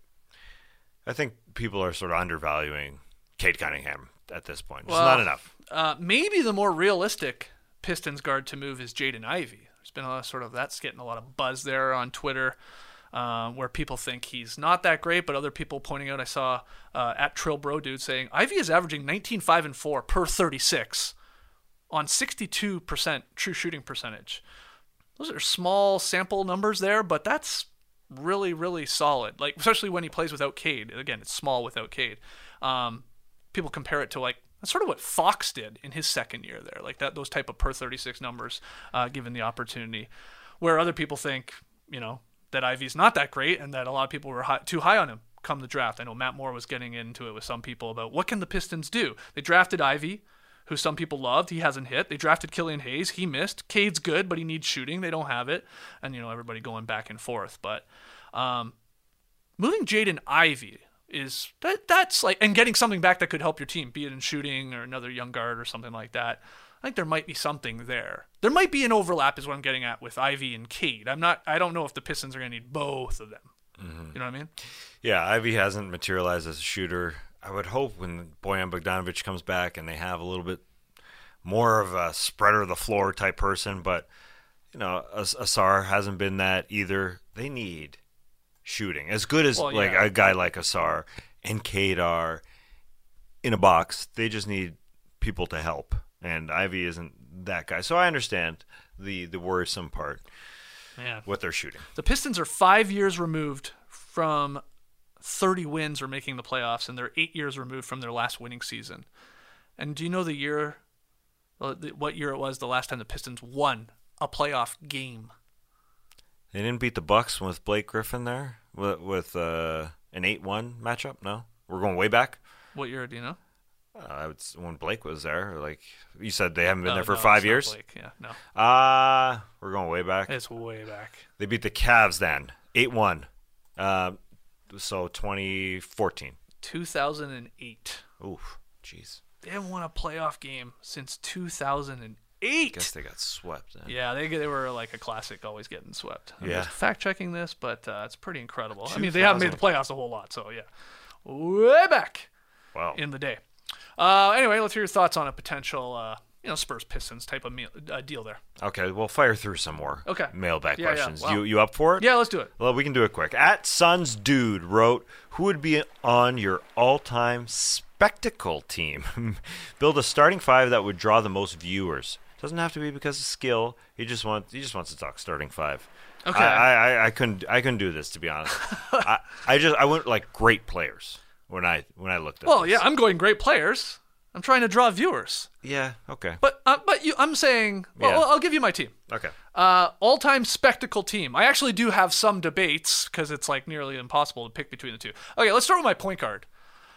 I think people are sort of undervaluing Cade Cunningham at this point. It's well, not enough. Uh, maybe the more realistic Pistons guard to move is Jaden Ivey. There's been a lot of sort of that's getting a lot of buzz there on Twitter. Uh, where people think he's not that great, but other people pointing out, I saw uh, at Trill Bro Dude saying Ivy is averaging nineteen, five, and four per thirty-six on sixty-two percent true shooting percentage. Those are small sample numbers there, but that's really, really solid. Like especially when he plays without Cade. Again, it's small without Cade. Um, people compare it to like that's sort of what Fox did in his second year there, like that those type of per thirty-six numbers, uh, given the opportunity. Where other people think, you know, that Ivy's not that great and that a lot of people were high, too high on him come the draft. I know Matt Moore was getting into it with some people about what can the Pistons do. They drafted Ivy, who some people loved. He hasn't hit. They drafted Killian Hayes. He missed. Cade's good, but he needs shooting. They don't have it. And, you know, everybody going back and forth. But um, moving Jaden Ivey is that that's like, and getting something back that could help your team, be it in shooting or another young guard or something like that. I think there might be something there. There might be an overlap is what I'm getting at with Ivy and Cade. I'm not, I don't know if the Pistons are going to need both of them. Mm-hmm. You know what I mean? Yeah, Ivy hasn't materialized as a shooter. I would hope when Bojan Bogdanovic comes back and they have a little bit more of a spreader of the floor type person, but you know, Asar hasn't been that either. They need shooting. As good as well, like yeah. a guy like Asar and Cade are in a box, they just need people to help. And Ivy isn't that guy. So I understand the, the worrisome part, Man. what they're shooting. The Pistons are five years removed from thirty wins or making the playoffs, and they're eight years removed from their last winning season. And do you know the year, what year it was the last time the Pistons won a playoff game? They didn't beat the Bucks with Blake Griffin there with, with uh, an eight one matchup? No? We're going way back? What year do you know? Uh, it's when Blake was there. Like you said, they haven't been no, there for no, five it's years. Not Blake. Yeah, no. Uh, we're going way back. It's way back. They beat the Cavs then, eight one. Uh, so twenty fourteen. two thousand eight. Oof, jeez. They haven't won a playoff game since two thousand eight. Guess they got swept then. Yeah, they they were like a classic, always getting swept. I'm yeah. just fact checking this, but uh, it's pretty incredible. I mean, they haven't made the playoffs a whole lot, so yeah, way back. Wow. In the day. Uh, anyway, let's hear your thoughts on a potential, uh, you know, Spurs Pistons type of meal, uh, deal there. Okay, we'll fire through some more. Okay. Mailbag yeah, questions. Yeah. Wow. You you up for it? Yeah, let's do it. Well, we can do it quick. At Suns Dude wrote, "Who would be on your all-time spectacle team? Build a starting five that would draw the most viewers. Doesn't have to be because of skill. He just wants he just wants to talk starting five. Okay. I I, I couldn't I couldn't do this to be honest. I I just I went like great players. When I when I looked at well, this. yeah, I'm going great players. I'm trying to draw viewers. Yeah, okay. But uh, but you, I'm saying, well, yeah. I'll give you my team. Okay. Uh, all-time spectacle team. I actually do have some debates because it's like nearly impossible to pick between the two. Okay, let's start with my point guard.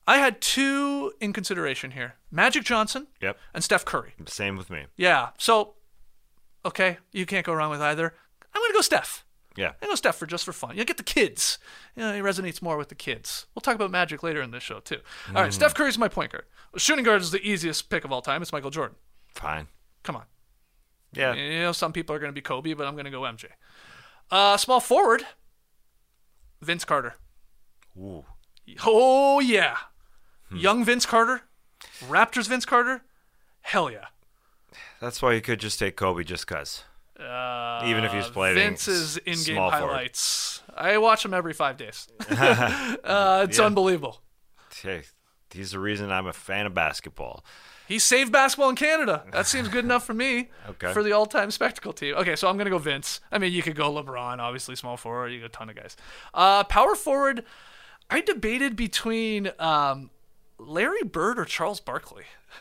I had two in consideration here: Magic Johnson Yep. and Steph Curry. Same with me. Yeah. So, okay, you can't go wrong with either. I'm gonna go Steph. Yeah. I'm gonna go Steph for just for fun. You get the kids. You know, he resonates more with the kids. We'll talk about Magic later in this show too. All right, Steph Curry's my point guard. Shooting guard is the easiest pick of all time. It's Michael Jordan. Fine. Come on. Yeah. You know, some people are gonna be Kobe, but I'm gonna go M J. Uh, small forward, Vince Carter. Ooh. Oh yeah. Young Vince Carter, Raptors Vince Carter, hell yeah. That's why you could just take Kobe just because. Uh, Even if he's playing Vince's in-game small forward. highlights. I watch them every five days. uh, it's Yeah. unbelievable. Hey, he's the reason I'm a fan of basketball. He saved basketball in Canada. That seems good enough for me. Okay. For the all-time spectacle team. Okay, so I'm going to go Vince. I mean, you could go LeBron, obviously small forward. You got a ton of guys. Uh, power forward, I debated between um, Larry Bird or Charles Barkley.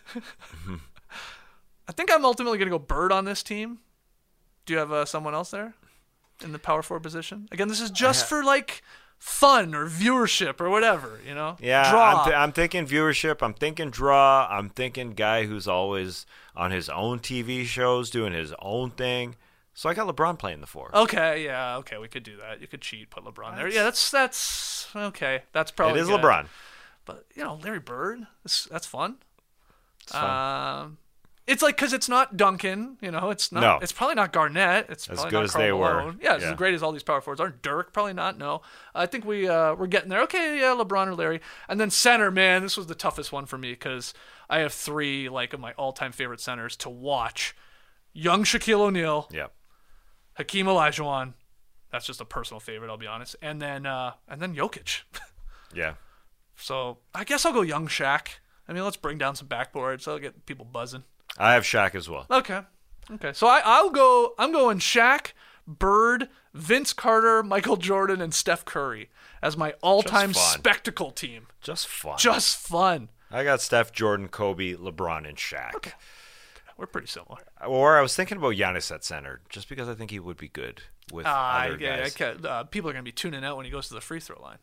I think I'm ultimately going to go Bird on this team. Do you have uh, someone else there in the power forward position? Again, this is just for like fun or viewership or whatever, you know? Yeah, Draw. I'm, th- I'm thinking viewership. I'm thinking draw. I'm thinking guy who's always on his own T V shows doing his own thing. So I got LeBron playing the four. Okay, yeah, okay, we could do that. You could cheat, put LeBron there. Yeah, that's that's okay. That's probably it is good. LeBron. But you know, Larry Bird, that's, that's fun. It's fun. Um, it's like because it's not Duncan, you know, it's not. No. It's probably not Garnett. It's As probably good not as Karl they were. Malone. Yeah, it's Yeah. as great as all these power forwards are. Dirk, probably not. No, I think we uh, we're getting there. Okay, yeah, LeBron or Larry, and then center. Man, this was the toughest one for me because I have three like of my all-time favorite centers to watch: young Shaquille O'Neal, Yep. Hakeem Olajuwon. That's just a personal favorite, I'll be honest. And then uh, and then Jokic. Yeah. So I guess I'll go young Shaq. I mean, let's bring down some backboards. I'll get people buzzing. I have Shaq as well. Okay. Okay. So I, I'll go. I'm going Shaq, Bird, Vince Carter, Michael Jordan, and Steph Curry as my all-time Just fun. spectacle team. Just fun. Just fun. I got Steph, Jordan, Kobe, LeBron, and Shaq. Okay. We're pretty similar. Or I was thinking about Giannis at center, just because I think he would be good with Uh, I, other yeah, I guys. can't, uh, people are going to be tuning out when he goes to the free throw line.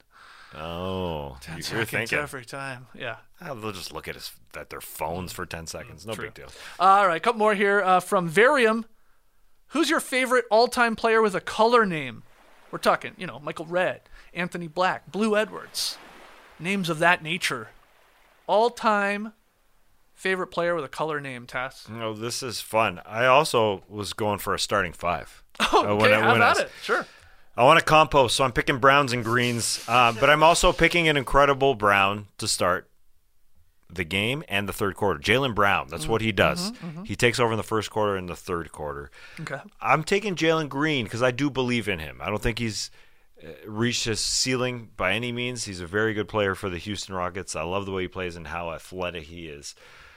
Oh, Ten you're seconds thinking. every time. Yeah. Oh, they'll just look at his at their phones for ten seconds. No True. big deal. All right, a couple more here uh, from Varium. Who's your favorite all-time player with a color name? We're talking, you know, Michael Redd, Anthony Black, Blue Edwards, names of that nature. All-time favorite player with a color name, Tass. No, this is fun. I also was going for a starting five. Oh, Uh, okay, when I- have when I at was- it. Sure. I want to compost, so I'm picking browns and greens. Uh, but I'm also picking an incredible Brown to start the game and the third quarter. Jaylen Brown, that's what he does. He takes over in the first quarter and the third quarter. Okay. I'm taking Jalen Green because I do believe in him. I don't think he's uh, reached his ceiling by any means. He's a very good player for the Houston Rockets. I love the way he plays and how athletic he is.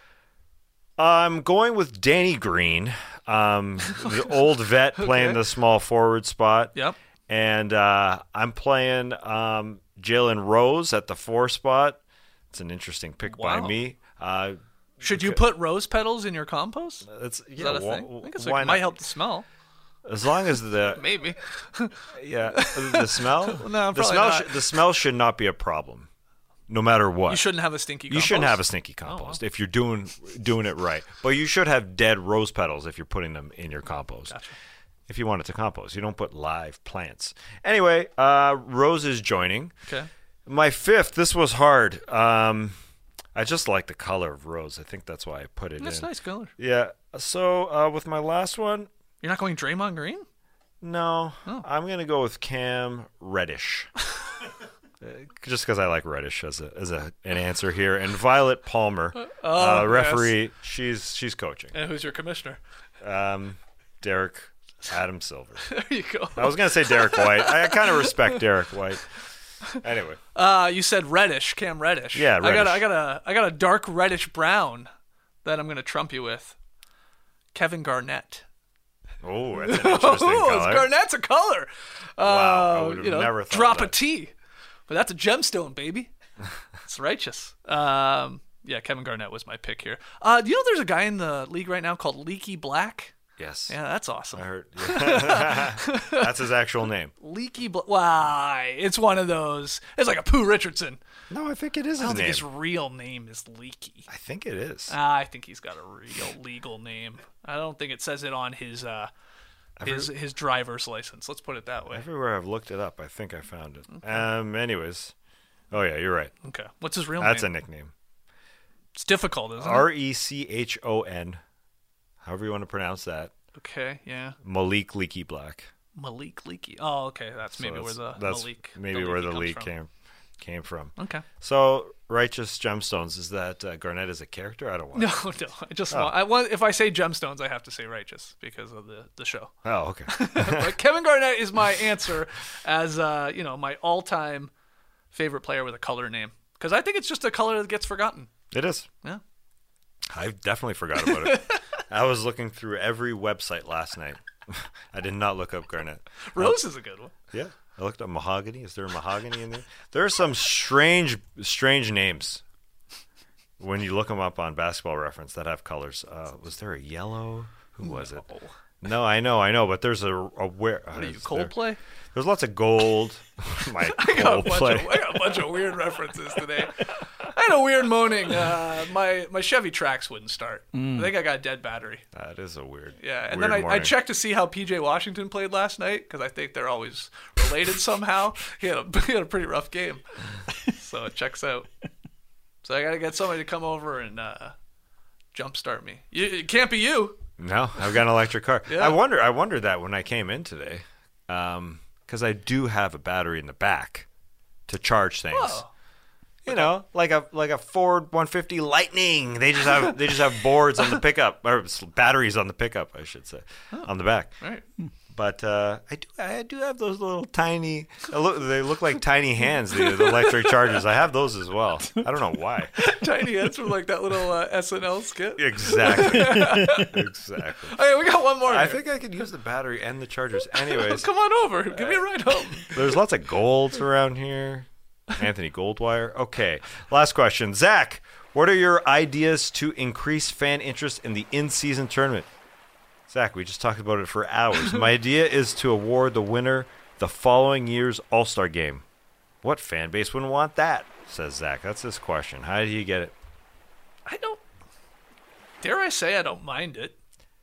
I'm going with Danny Green, um, the old vet playing the small forward spot. Yep. And uh, I'm playing um, Jalen Rose at the four spot. It's an interesting pick Wow. by me. Uh, Should you put rose petals in your compost? it's, Is yeah, that a wh- thing? I think it's why like, it might not? help the smell. As long as the Maybe. yeah the smell No, the probably smell not. sh- the smell should not be a problem, no matter what. You shouldn't have a stinky You compost. shouldn't have a stinky compost if you're doing doing it right. But you should have dead rose petals if you're putting them in your compost. Gotcha. If you want it to compost, you don't put live plants. Anyway, uh, Rose is joining. Okay. My fifth. This was hard. Um, I just like the color of Rose. I think that's why I put it That's in. nice color. Yeah. So uh, with my last one, You're not going Draymond Green? no, Oh. I'm gonna go with Cam Reddish. Uh, Just because I like Reddish as a as a an answer here, and Violet Palmer, Oh, uh, referee. She's she's coaching. And who's your commissioner? Um, Derek Adam Silver. There you go. I was gonna say Derek White. I, I kind of respect Derek White. Anyway, Uh, you said reddish, Cam Reddish. Yeah, I got, a, reddish. I got a, I got a dark reddish brown that I'm gonna trump you with. Kevin Garnett. oh, that's an interesting Oh, color. Garnett's a color. Wow, I Uh, would have you know, never thought drop of a that. T, but that's a gemstone, baby. It's righteous. Um, yeah, Kevin Garnett was my pick here. Uh, do you know there's a guy in the league right now called Leaky Black? Yes. Yeah, that's awesome. I heard. Yeah. That's his actual name. Leaky Black. Why? It's one of those. It's like a Pooh Richardson. No, I think it is I his don't name. think his real name is Leaky. I think it is. Ah, I think he's got a real legal name. I don't think it says it on his uh, his his driver's license. Let's put it that way. Everywhere I've looked it up, I think I found it. Okay. Um. Anyways. Oh, yeah, you're right. Okay. What's his real That's name? That's a nickname. It's difficult, isn't R E C H O N. However you want to pronounce that. it? Okay, yeah. Malik Leaky Black. Malik Leaky. Oh, okay. That's maybe so where the that's Malik. maybe the where the comes leak from. came came from. Okay. So, Righteous Gemstones, is that uh, Garnett is a character? I don't want. No, no. I just Oh. want, I want. If I say gemstones, I have to say righteous because of the the show. Oh, okay. But Kevin Garnett is my answer as uh, you know, my all-time favorite player with a color name because I think it's just a color that gets forgotten. It is. Yeah. I definitely forgot about it. I was looking through every website last night. I did not look up Garnett. Rose is a good one. Yeah, I looked up mahogany. Is there a mahogany in there? There are some strange, strange names when you look them up on Basketball Reference that have colors. Uh, was there a yellow? Who was it? No, I know, I know, but there's a, a where? What are you, Coldplay? There's lots of gold. My I got, a bunch Coldplay. of, I got a bunch of weird references today. I had a weird moaning. Uh, my my Chevy Trax wouldn't start. I think I got a dead battery. That is a weird. Yeah, and weird then I, I morning. checked to see how P J Washington played last night because I think they're always related somehow. He had, a, he had a pretty rough game, so it checks out. So I got to get somebody to come over and uh, jumpstart me. You, it can't be you. No, I've got an electric car. Yeah. I wonder. I wondered that when I came in today, because I do have a battery in the back to charge things. Oh. You know, like a like a Ford one fifty Lightning. They just have they just have boards on the pickup or batteries on the pickup, I should say, on the back. Right. But uh, I do I do have those little tiny. They look, they look like tiny hands. The, the electric chargers. I have those as well. I don't know why. Tiny heads from like that little uh, S N L skit. Exactly. Exactly. Okay, we got one more. I here. think I could use the battery and the chargers. Anyways, Come on over. Give me a ride home. there's lots of golds around here. Anthony Goldwire. Okay. Last question. Zach, what are your ideas to increase fan interest in the in-season tournament? Zach, we just talked about it for hours. My idea is to award the winner the following year's All-Star game. What fan base wouldn't want that? Says Zach. That's his question. How do you get it? I don't. Dare I say I don't mind it.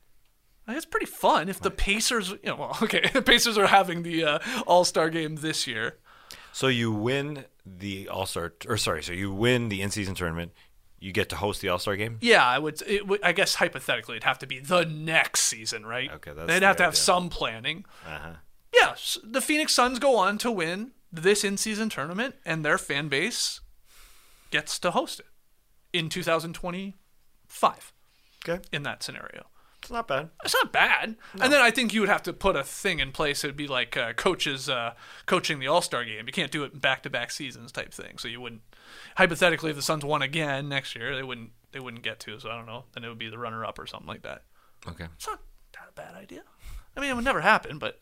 I think it's pretty fun if the Pacers. You know, well, okay, the Pacers are having the uh, All-Star game this year. So you win the All-Star, or sorry, so you win the in-season tournament. You get to host the All-Star game? Yeah, I would. It would I guess hypothetically, it'd have to be the next season, right? Okay, that's They'd the have to have idea. some planning. Uh-huh. Yeah, s- the Phoenix Suns go on to win this in-season tournament, and their fan base gets to host it in two thousand twenty-five. Okay. In that scenario. It's not bad. It's not bad. And then I think you would have to put a thing in place. It'd be like uh, coaches uh, coaching the All-Star game. You can't do it in back-to-back seasons type thing. So you wouldn't. Hypothetically, if the Suns won again next year, they wouldn't. They wouldn't get to. So I don't know. Then it would be the runner-up or something like that. Okay. It's not that a bad idea. I mean, it would never happen, but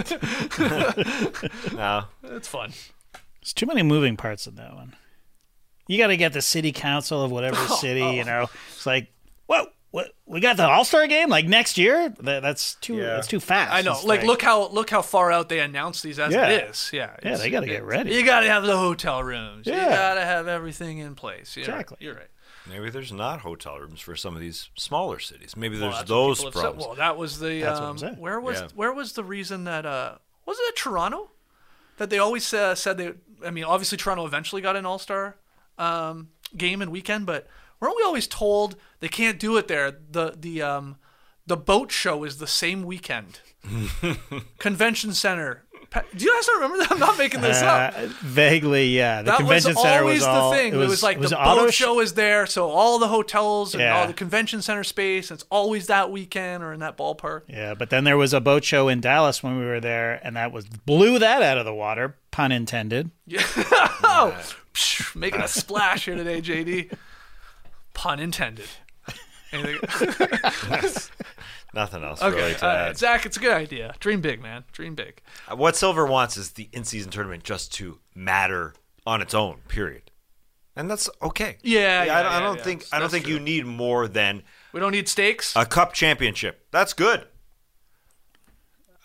No. it's fun. There's too many moving parts in that one. You got to get the city council of whatever city, you know. It's like, whoa, what, we got the All-Star game like next year? That, that's too Yeah. that's too fast. I know. It's Like, look how look how far out they announce these as Yeah. it is. Yeah. Yeah, it's- they got to get it's- ready. You got to have the hotel rooms. You Yeah. got to have everything in place. You're Exactly. Right. You're right. Maybe there's not hotel rooms for some of these smaller cities. Maybe Well, there's that's what those people have said. problems. Well, that was the That's what I'm um, saying. where was Yeah. where was the reason that uh wasn't it Toronto that they always uh, said they I mean obviously Toronto eventually got an All-Star um, game and weekend, but weren't we always told they can't do it there? The the um the boat show is the same weekend. Convention Center. Pa- Do you guys not remember that? I'm not making this up. Uh, vaguely, yeah. The That convention was center always was all, the thing. It was, like was the auto boat sh- show is there, so all the hotels and Yeah. all the convention center space. It's always that weekend or in that ballpark. Yeah, but then there was a boat show in Dallas when we were there, and that was blew that out of the water, pun intended. Yeah. Oh, psh, making a splash here today, J D. Pun intended. Anything? Nothing else Okay, really to all add. right. Zach, it's a good idea. Dream big, man. Dream big. Uh, What Silver wants is the in-season tournament just to matter on its own, period. And that's okay. Yeah, I, yeah, don't- I yeah, don't yeah. think I don't That's think true. you need more than We don't need stakes. a cup championship. That's good.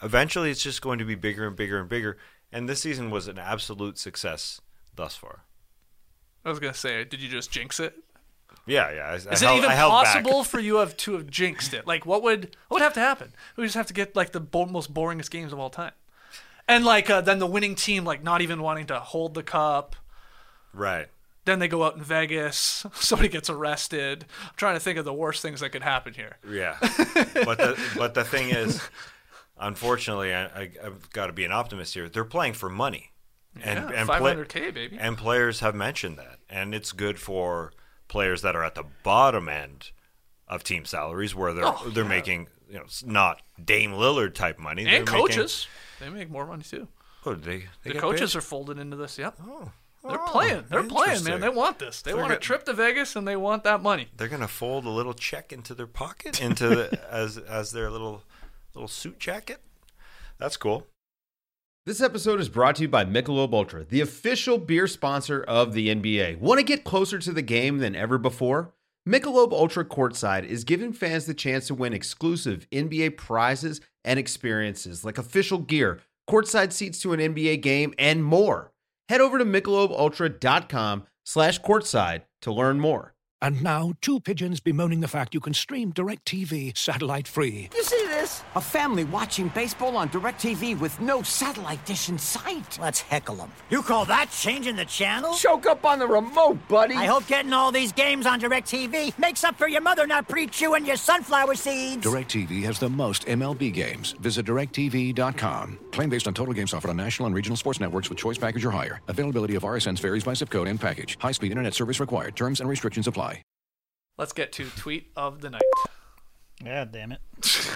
eventually it's just going to be bigger and bigger and bigger. And this season was an absolute success thus far. I was gonna say, did you just jinx it? Yeah, yeah. I, Is I it held, even I held possible back. for you have to have jinxed it? Like, what would what would have to happen? We just have to get like the bo- most boringest games of all time, and like uh, then the winning team like not even wanting to hold the cup. Right. Then they go out in Vegas. Somebody gets arrested. I'm trying to think of the worst things that could happen here. Yeah. but the but the thing is, unfortunately, I, I, I've got to be an optimist here. They're playing for money. And, Yeah, and five hundred K, baby. And players have mentioned that. And it's good for players that are at the bottom end of team salaries where they're Oh, they're yeah. making, you know, not Dame Lillard type money. And They're coaches. They make more money, too. Making, oh, they, they The get coaches paid? are folded into this, yep. Oh. They're Oh, playing. They're playing, man. interesting. They want this. They They're want a get- trip to Vegas, and they want that money. They're gonna fold a little check into their pocket, into the, as as their little little suit jacket. That's cool. This episode is brought to you by Michelob Ultra, the official beer sponsor of the N B A. Want to get closer to the game than ever before? Michelob Ultra Courtside is giving fans the chance to win exclusive N B A prizes and experiences like official gear, courtside seats to an N B A game, and more. Head over to michelobultra.com slash courtside to learn more. And now, two pigeons bemoaning the fact you can stream DirecTV satellite-free. You see this? A family watching baseball on DirecTV with no satellite dish in sight. Let's heckle them. You call that changing the channel? Choke up on the remote, buddy. I hope getting all these games on DirecTV makes up for your mother not pre-chewing your sunflower seeds. DirecTV has the most M L B games. Visit direct T V dot com. Claim based on total games offered on national and regional sports networks with choice package or higher. Availability of R S Ns varies by zip code and package. High-speed internet service required. Terms and restrictions apply. Let's get to tweet of the night. God damn it.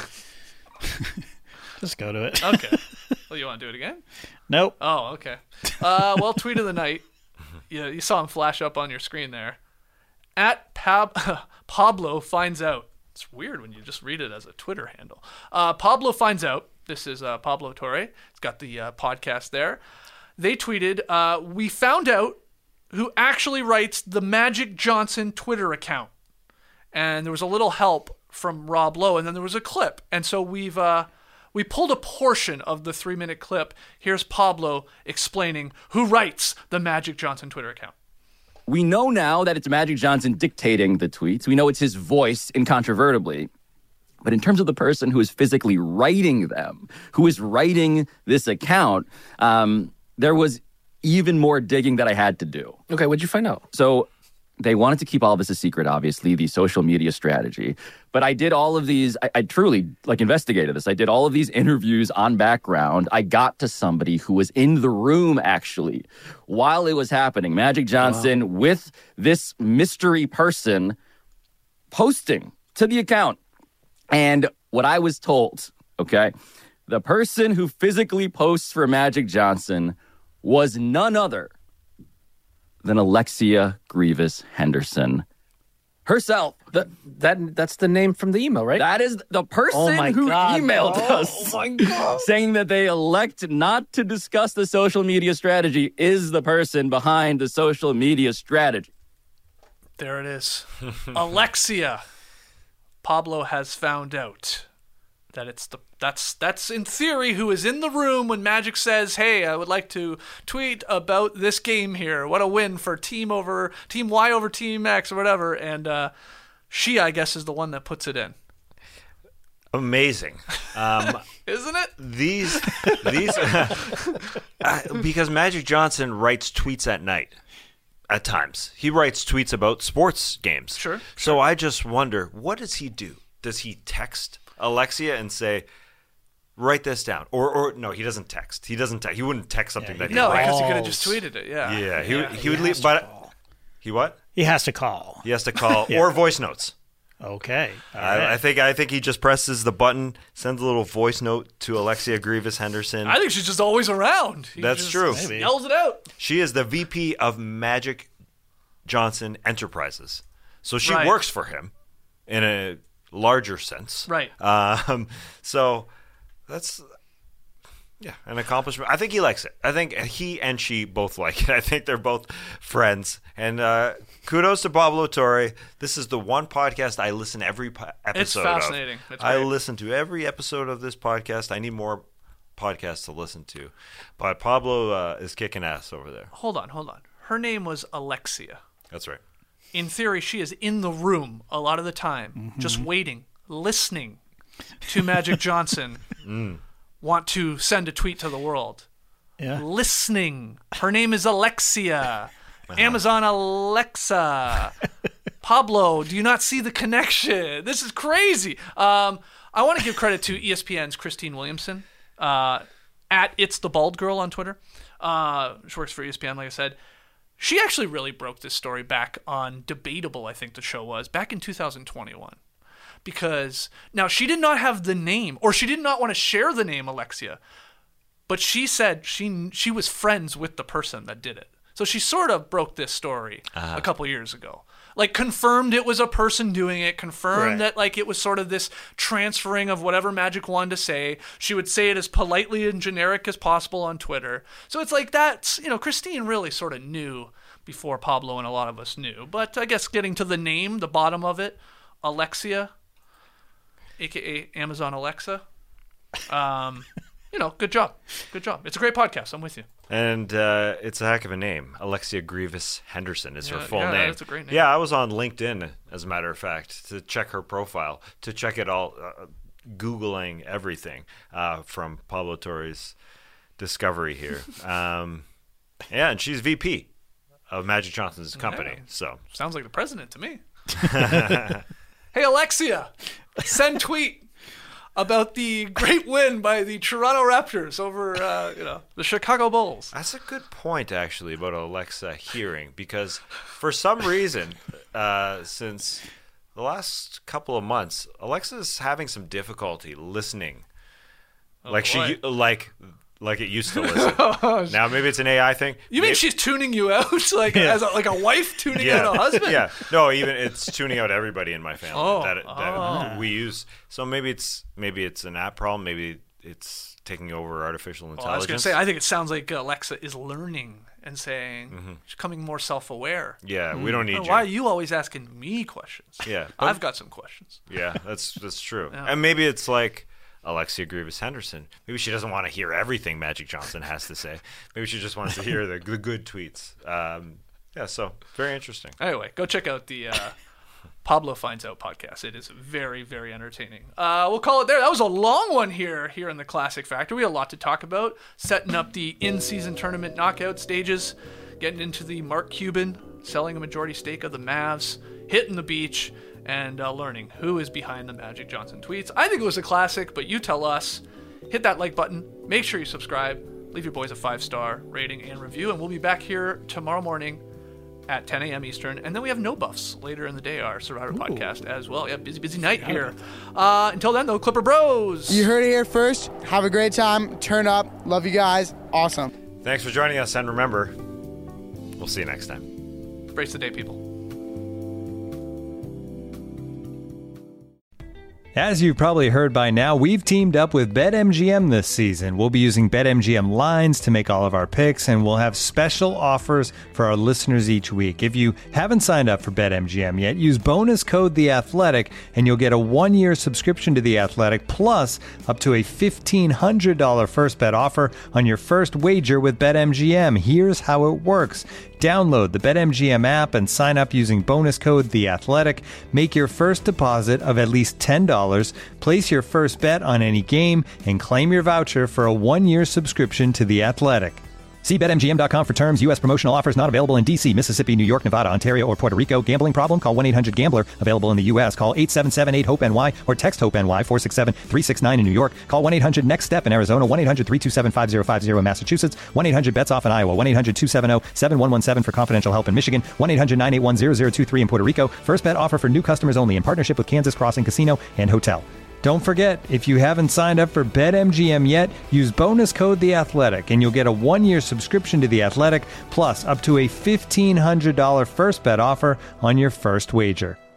Just go to it. Okay. Well, you want to do it again? Nope. Oh, okay. Uh, well, tweet of the night. Yeah, you saw him flash up on your screen there. At Pab- Pablo finds out. It's weird when you just read it as a Twitter handle. Uh, Pablo finds out. This is uh, Pablo Torre. He's got the uh, podcast there. They tweeted, uh, we found out who actually writes the Magic Johnson Twitter account. And there was a little help from Rob Lowe, and then there was a clip. And so we've uh, we pulled a portion of the three-minute clip. Here's Pablo explaining who writes the Magic Johnson Twitter account. We know now that it's Magic Johnson dictating the tweets. We know it's his voice, incontrovertibly. But in terms of the person who is physically writing them, who is writing this account, um, there was even more digging that I had to do. Okay, what'd you find out? So they wanted to keep all of this a secret, obviously, the social media strategy. But I did all of these, I, I truly, like, investigated this. I did all of these interviews on background. I got to somebody who was in the room, actually, while it was happening. Magic Johnson wow. with this mystery person posting to the account. And what I was told, okay, the person who physically posts for Magic Johnson was none other than Alexia Grievous Henderson herself. The, that That's the name from the email, right? That is the person oh my who God. emailed oh, us oh my God. saying that they elect not to discuss the social media strategy is the person behind the social media strategy. There it is. Alexia. Pablo has found out that it's the that's that's in theory who is in the room when Magic says, "Hey, I would like to tweet about this game here. What a win for team over team Y over team X or whatever." And uh, she, I guess, is the one that puts it in. Amazing, um, isn't it? These these uh, because Magic Johnson writes tweets at night. At times, he writes tweets about sports games. Sure. So sure. I just wonder, what does he do? Does he text Alexia and say, "Write this down," or or no, he doesn't text. He doesn't text. He wouldn't text something Yeah, that he no, writes. because he could have just tweeted it. Yeah. Yeah. He yeah. he, he would leave, but call. he what? He has to call. He has to call yeah. or voice notes. Okay. All I, right. I think I think he just presses the button, sends a little voice note to Alexia Grievous Henderson. I think she's just always around. He That's just true. Maybe. Yells it out. She is the V P of Magic Johnson Enterprises, so she Right. works for him in a larger sense. Right. Um, so that's yeah, an accomplishment. I think he likes it. I think he and she both like it. I think they're both friends. And uh, kudos to Pablo Torre. This is the one podcast I listen every po- episode It's fascinating. of. It's I great. listen to every episode of this podcast. I need more podcast to listen to. But Pablo uh, is kicking ass over there. Hold on, hold on. Her name was Alexia. That's right. In theory, she is in the room a lot of the time, Mm-hmm. just waiting, listening to Magic Johnson Mm. want to send a tweet to the world. Yeah. Listening. Her name is Alexia. Uh-huh. Amazon Alexa. Pablo, do you not see the connection? This is crazy. Um, I want to give credit to E S P N's Christine Williamson, uh, at It's the Bald Girl on Twitter. Uh, she works for E S P N, like I said. She actually really broke this story back on Debatable, I think the show was, back in two thousand twenty-one. Because, now, she did not have the name, or she did not want to share the name Alexia, but she said she she was friends with the person that did it. So she sort of broke this story Uh-huh. a couple years ago. Like, confirmed it was a person doing it, confirmed Right. that, like, it was sort of this transferring of whatever Magic wanted to say. She would say it as politely and generic as possible on Twitter. So it's like that's, you know, Christine really sort of knew before Pablo and a lot of us knew. But I guess getting to the name, the bottom of it, Alexia, a k a. Amazon Alexa, um, you know, good job. Good job. It's a great podcast. I'm with you. And uh, it's a heck of a name. Alexia Grievous Henderson is her Yeah, full yeah, name. that's a great name. Yeah, I was on LinkedIn, as a matter of fact, to check her profile, to check it all, uh, Googling everything uh, from Pablo Torre's discovery here. um, yeah, and she's V P of Magic Johnson's company. Yeah. So Sounds like the president to me. Hey, Alexia, send tweet about the great win by the Toronto Raptors over, uh, you know, the Chicago Bulls. That's a good point, actually, about Alexa hearing, because for some reason, uh, since the last couple of months, Alexa's having some difficulty listening, Oh, like boy. she like like it used to listen. Now maybe it's an A I thing. You mean Maybe- she's tuning you out, like Yeah. as a, like a wife tuning yeah. out a husband? Yeah, no, even it's tuning out everybody in my family Oh, that, that oh. we use. So maybe it's maybe it's an app problem. Maybe it's taking over artificial Well, intelligence. I was going to say, I think it sounds like Alexa is learning and saying, Mm-hmm. she's becoming more self-aware. Yeah, we don't need Oh, you. why are you always asking me questions? Yeah, I've got some questions. Yeah, that's that's true. Yeah. And maybe it's like Alexia Grievous Henderson. Maybe she doesn't want to hear everything Magic Johnson has to say. Maybe she just wants to hear the, the good tweets. Um, yeah, so very interesting. Anyway, go check out the uh, Pablo Finds Out podcast. It is very, very entertaining. Uh, we'll call it there. That was a long one here here in the Classic Factor. We had a lot to talk about. Setting up the in-season tournament knockout stages, getting into the Mark Cuban, selling a majority stake of the Mavs, hitting the beach, and uh, learning who is behind the Magic Johnson tweets. I think it was a classic, but you tell us. Hit that like button. Make sure you subscribe. Leave your boys a five-star rating and review. And we'll be back here tomorrow morning at ten a.m. Eastern. And then we have No Buffs later in the day, our Survivor podcast as well. Yeah, busy, busy night here. Uh, until then, though, Clipper Bros. You heard it here first. Have a great time. Turn up. Love you guys. Awesome. Thanks for joining us, and remember, we'll see you next time. Brace the day, people. As you've probably heard by now, we've teamed up with BetMGM this season. We'll be using BetMGM lines to make all of our picks, and we'll have special offers for our listeners each week. If you haven't signed up for BetMGM yet, use bonus code The Athletic, and you'll get a one-year subscription to The Athletic, plus up to a fifteen hundred dollars first bet offer on your first wager with BetMGM. Here's how it works. Download the BetMGM app and sign up using bonus code The Athletic. Make your first deposit of at least ten dollars, place your first bet on any game, and claim your voucher for a one-year subscription to The Athletic. See Bet M G M dot com for terms. U S promotional offers not available in D C, Mississippi, New York, Nevada, Ontario, or Puerto Rico. Gambling problem? Call one eight hundred gambler. Available in the U S. Call eight seven seven eight hope N Y or text HOPE-NY four six seven three six nine in New York. Call one eight hundred next step in Arizona. one eight hundred three two seven five zero five zero in Massachusetts. one eight hundred bets off in Iowa. one eight hundred two seven zero seven one one seven for confidential help in Michigan. one eight hundred nine eight one zero zero two three in Puerto Rico. First bet offer for new customers only in partnership with Kansas Crossing Casino and Hotel. Don't forget, if you haven't signed up for BetMGM yet, use bonus code The Athletic, and you'll get a one-year subscription to The Athletic, plus up to a fifteen hundred dollars first bet offer on your first wager.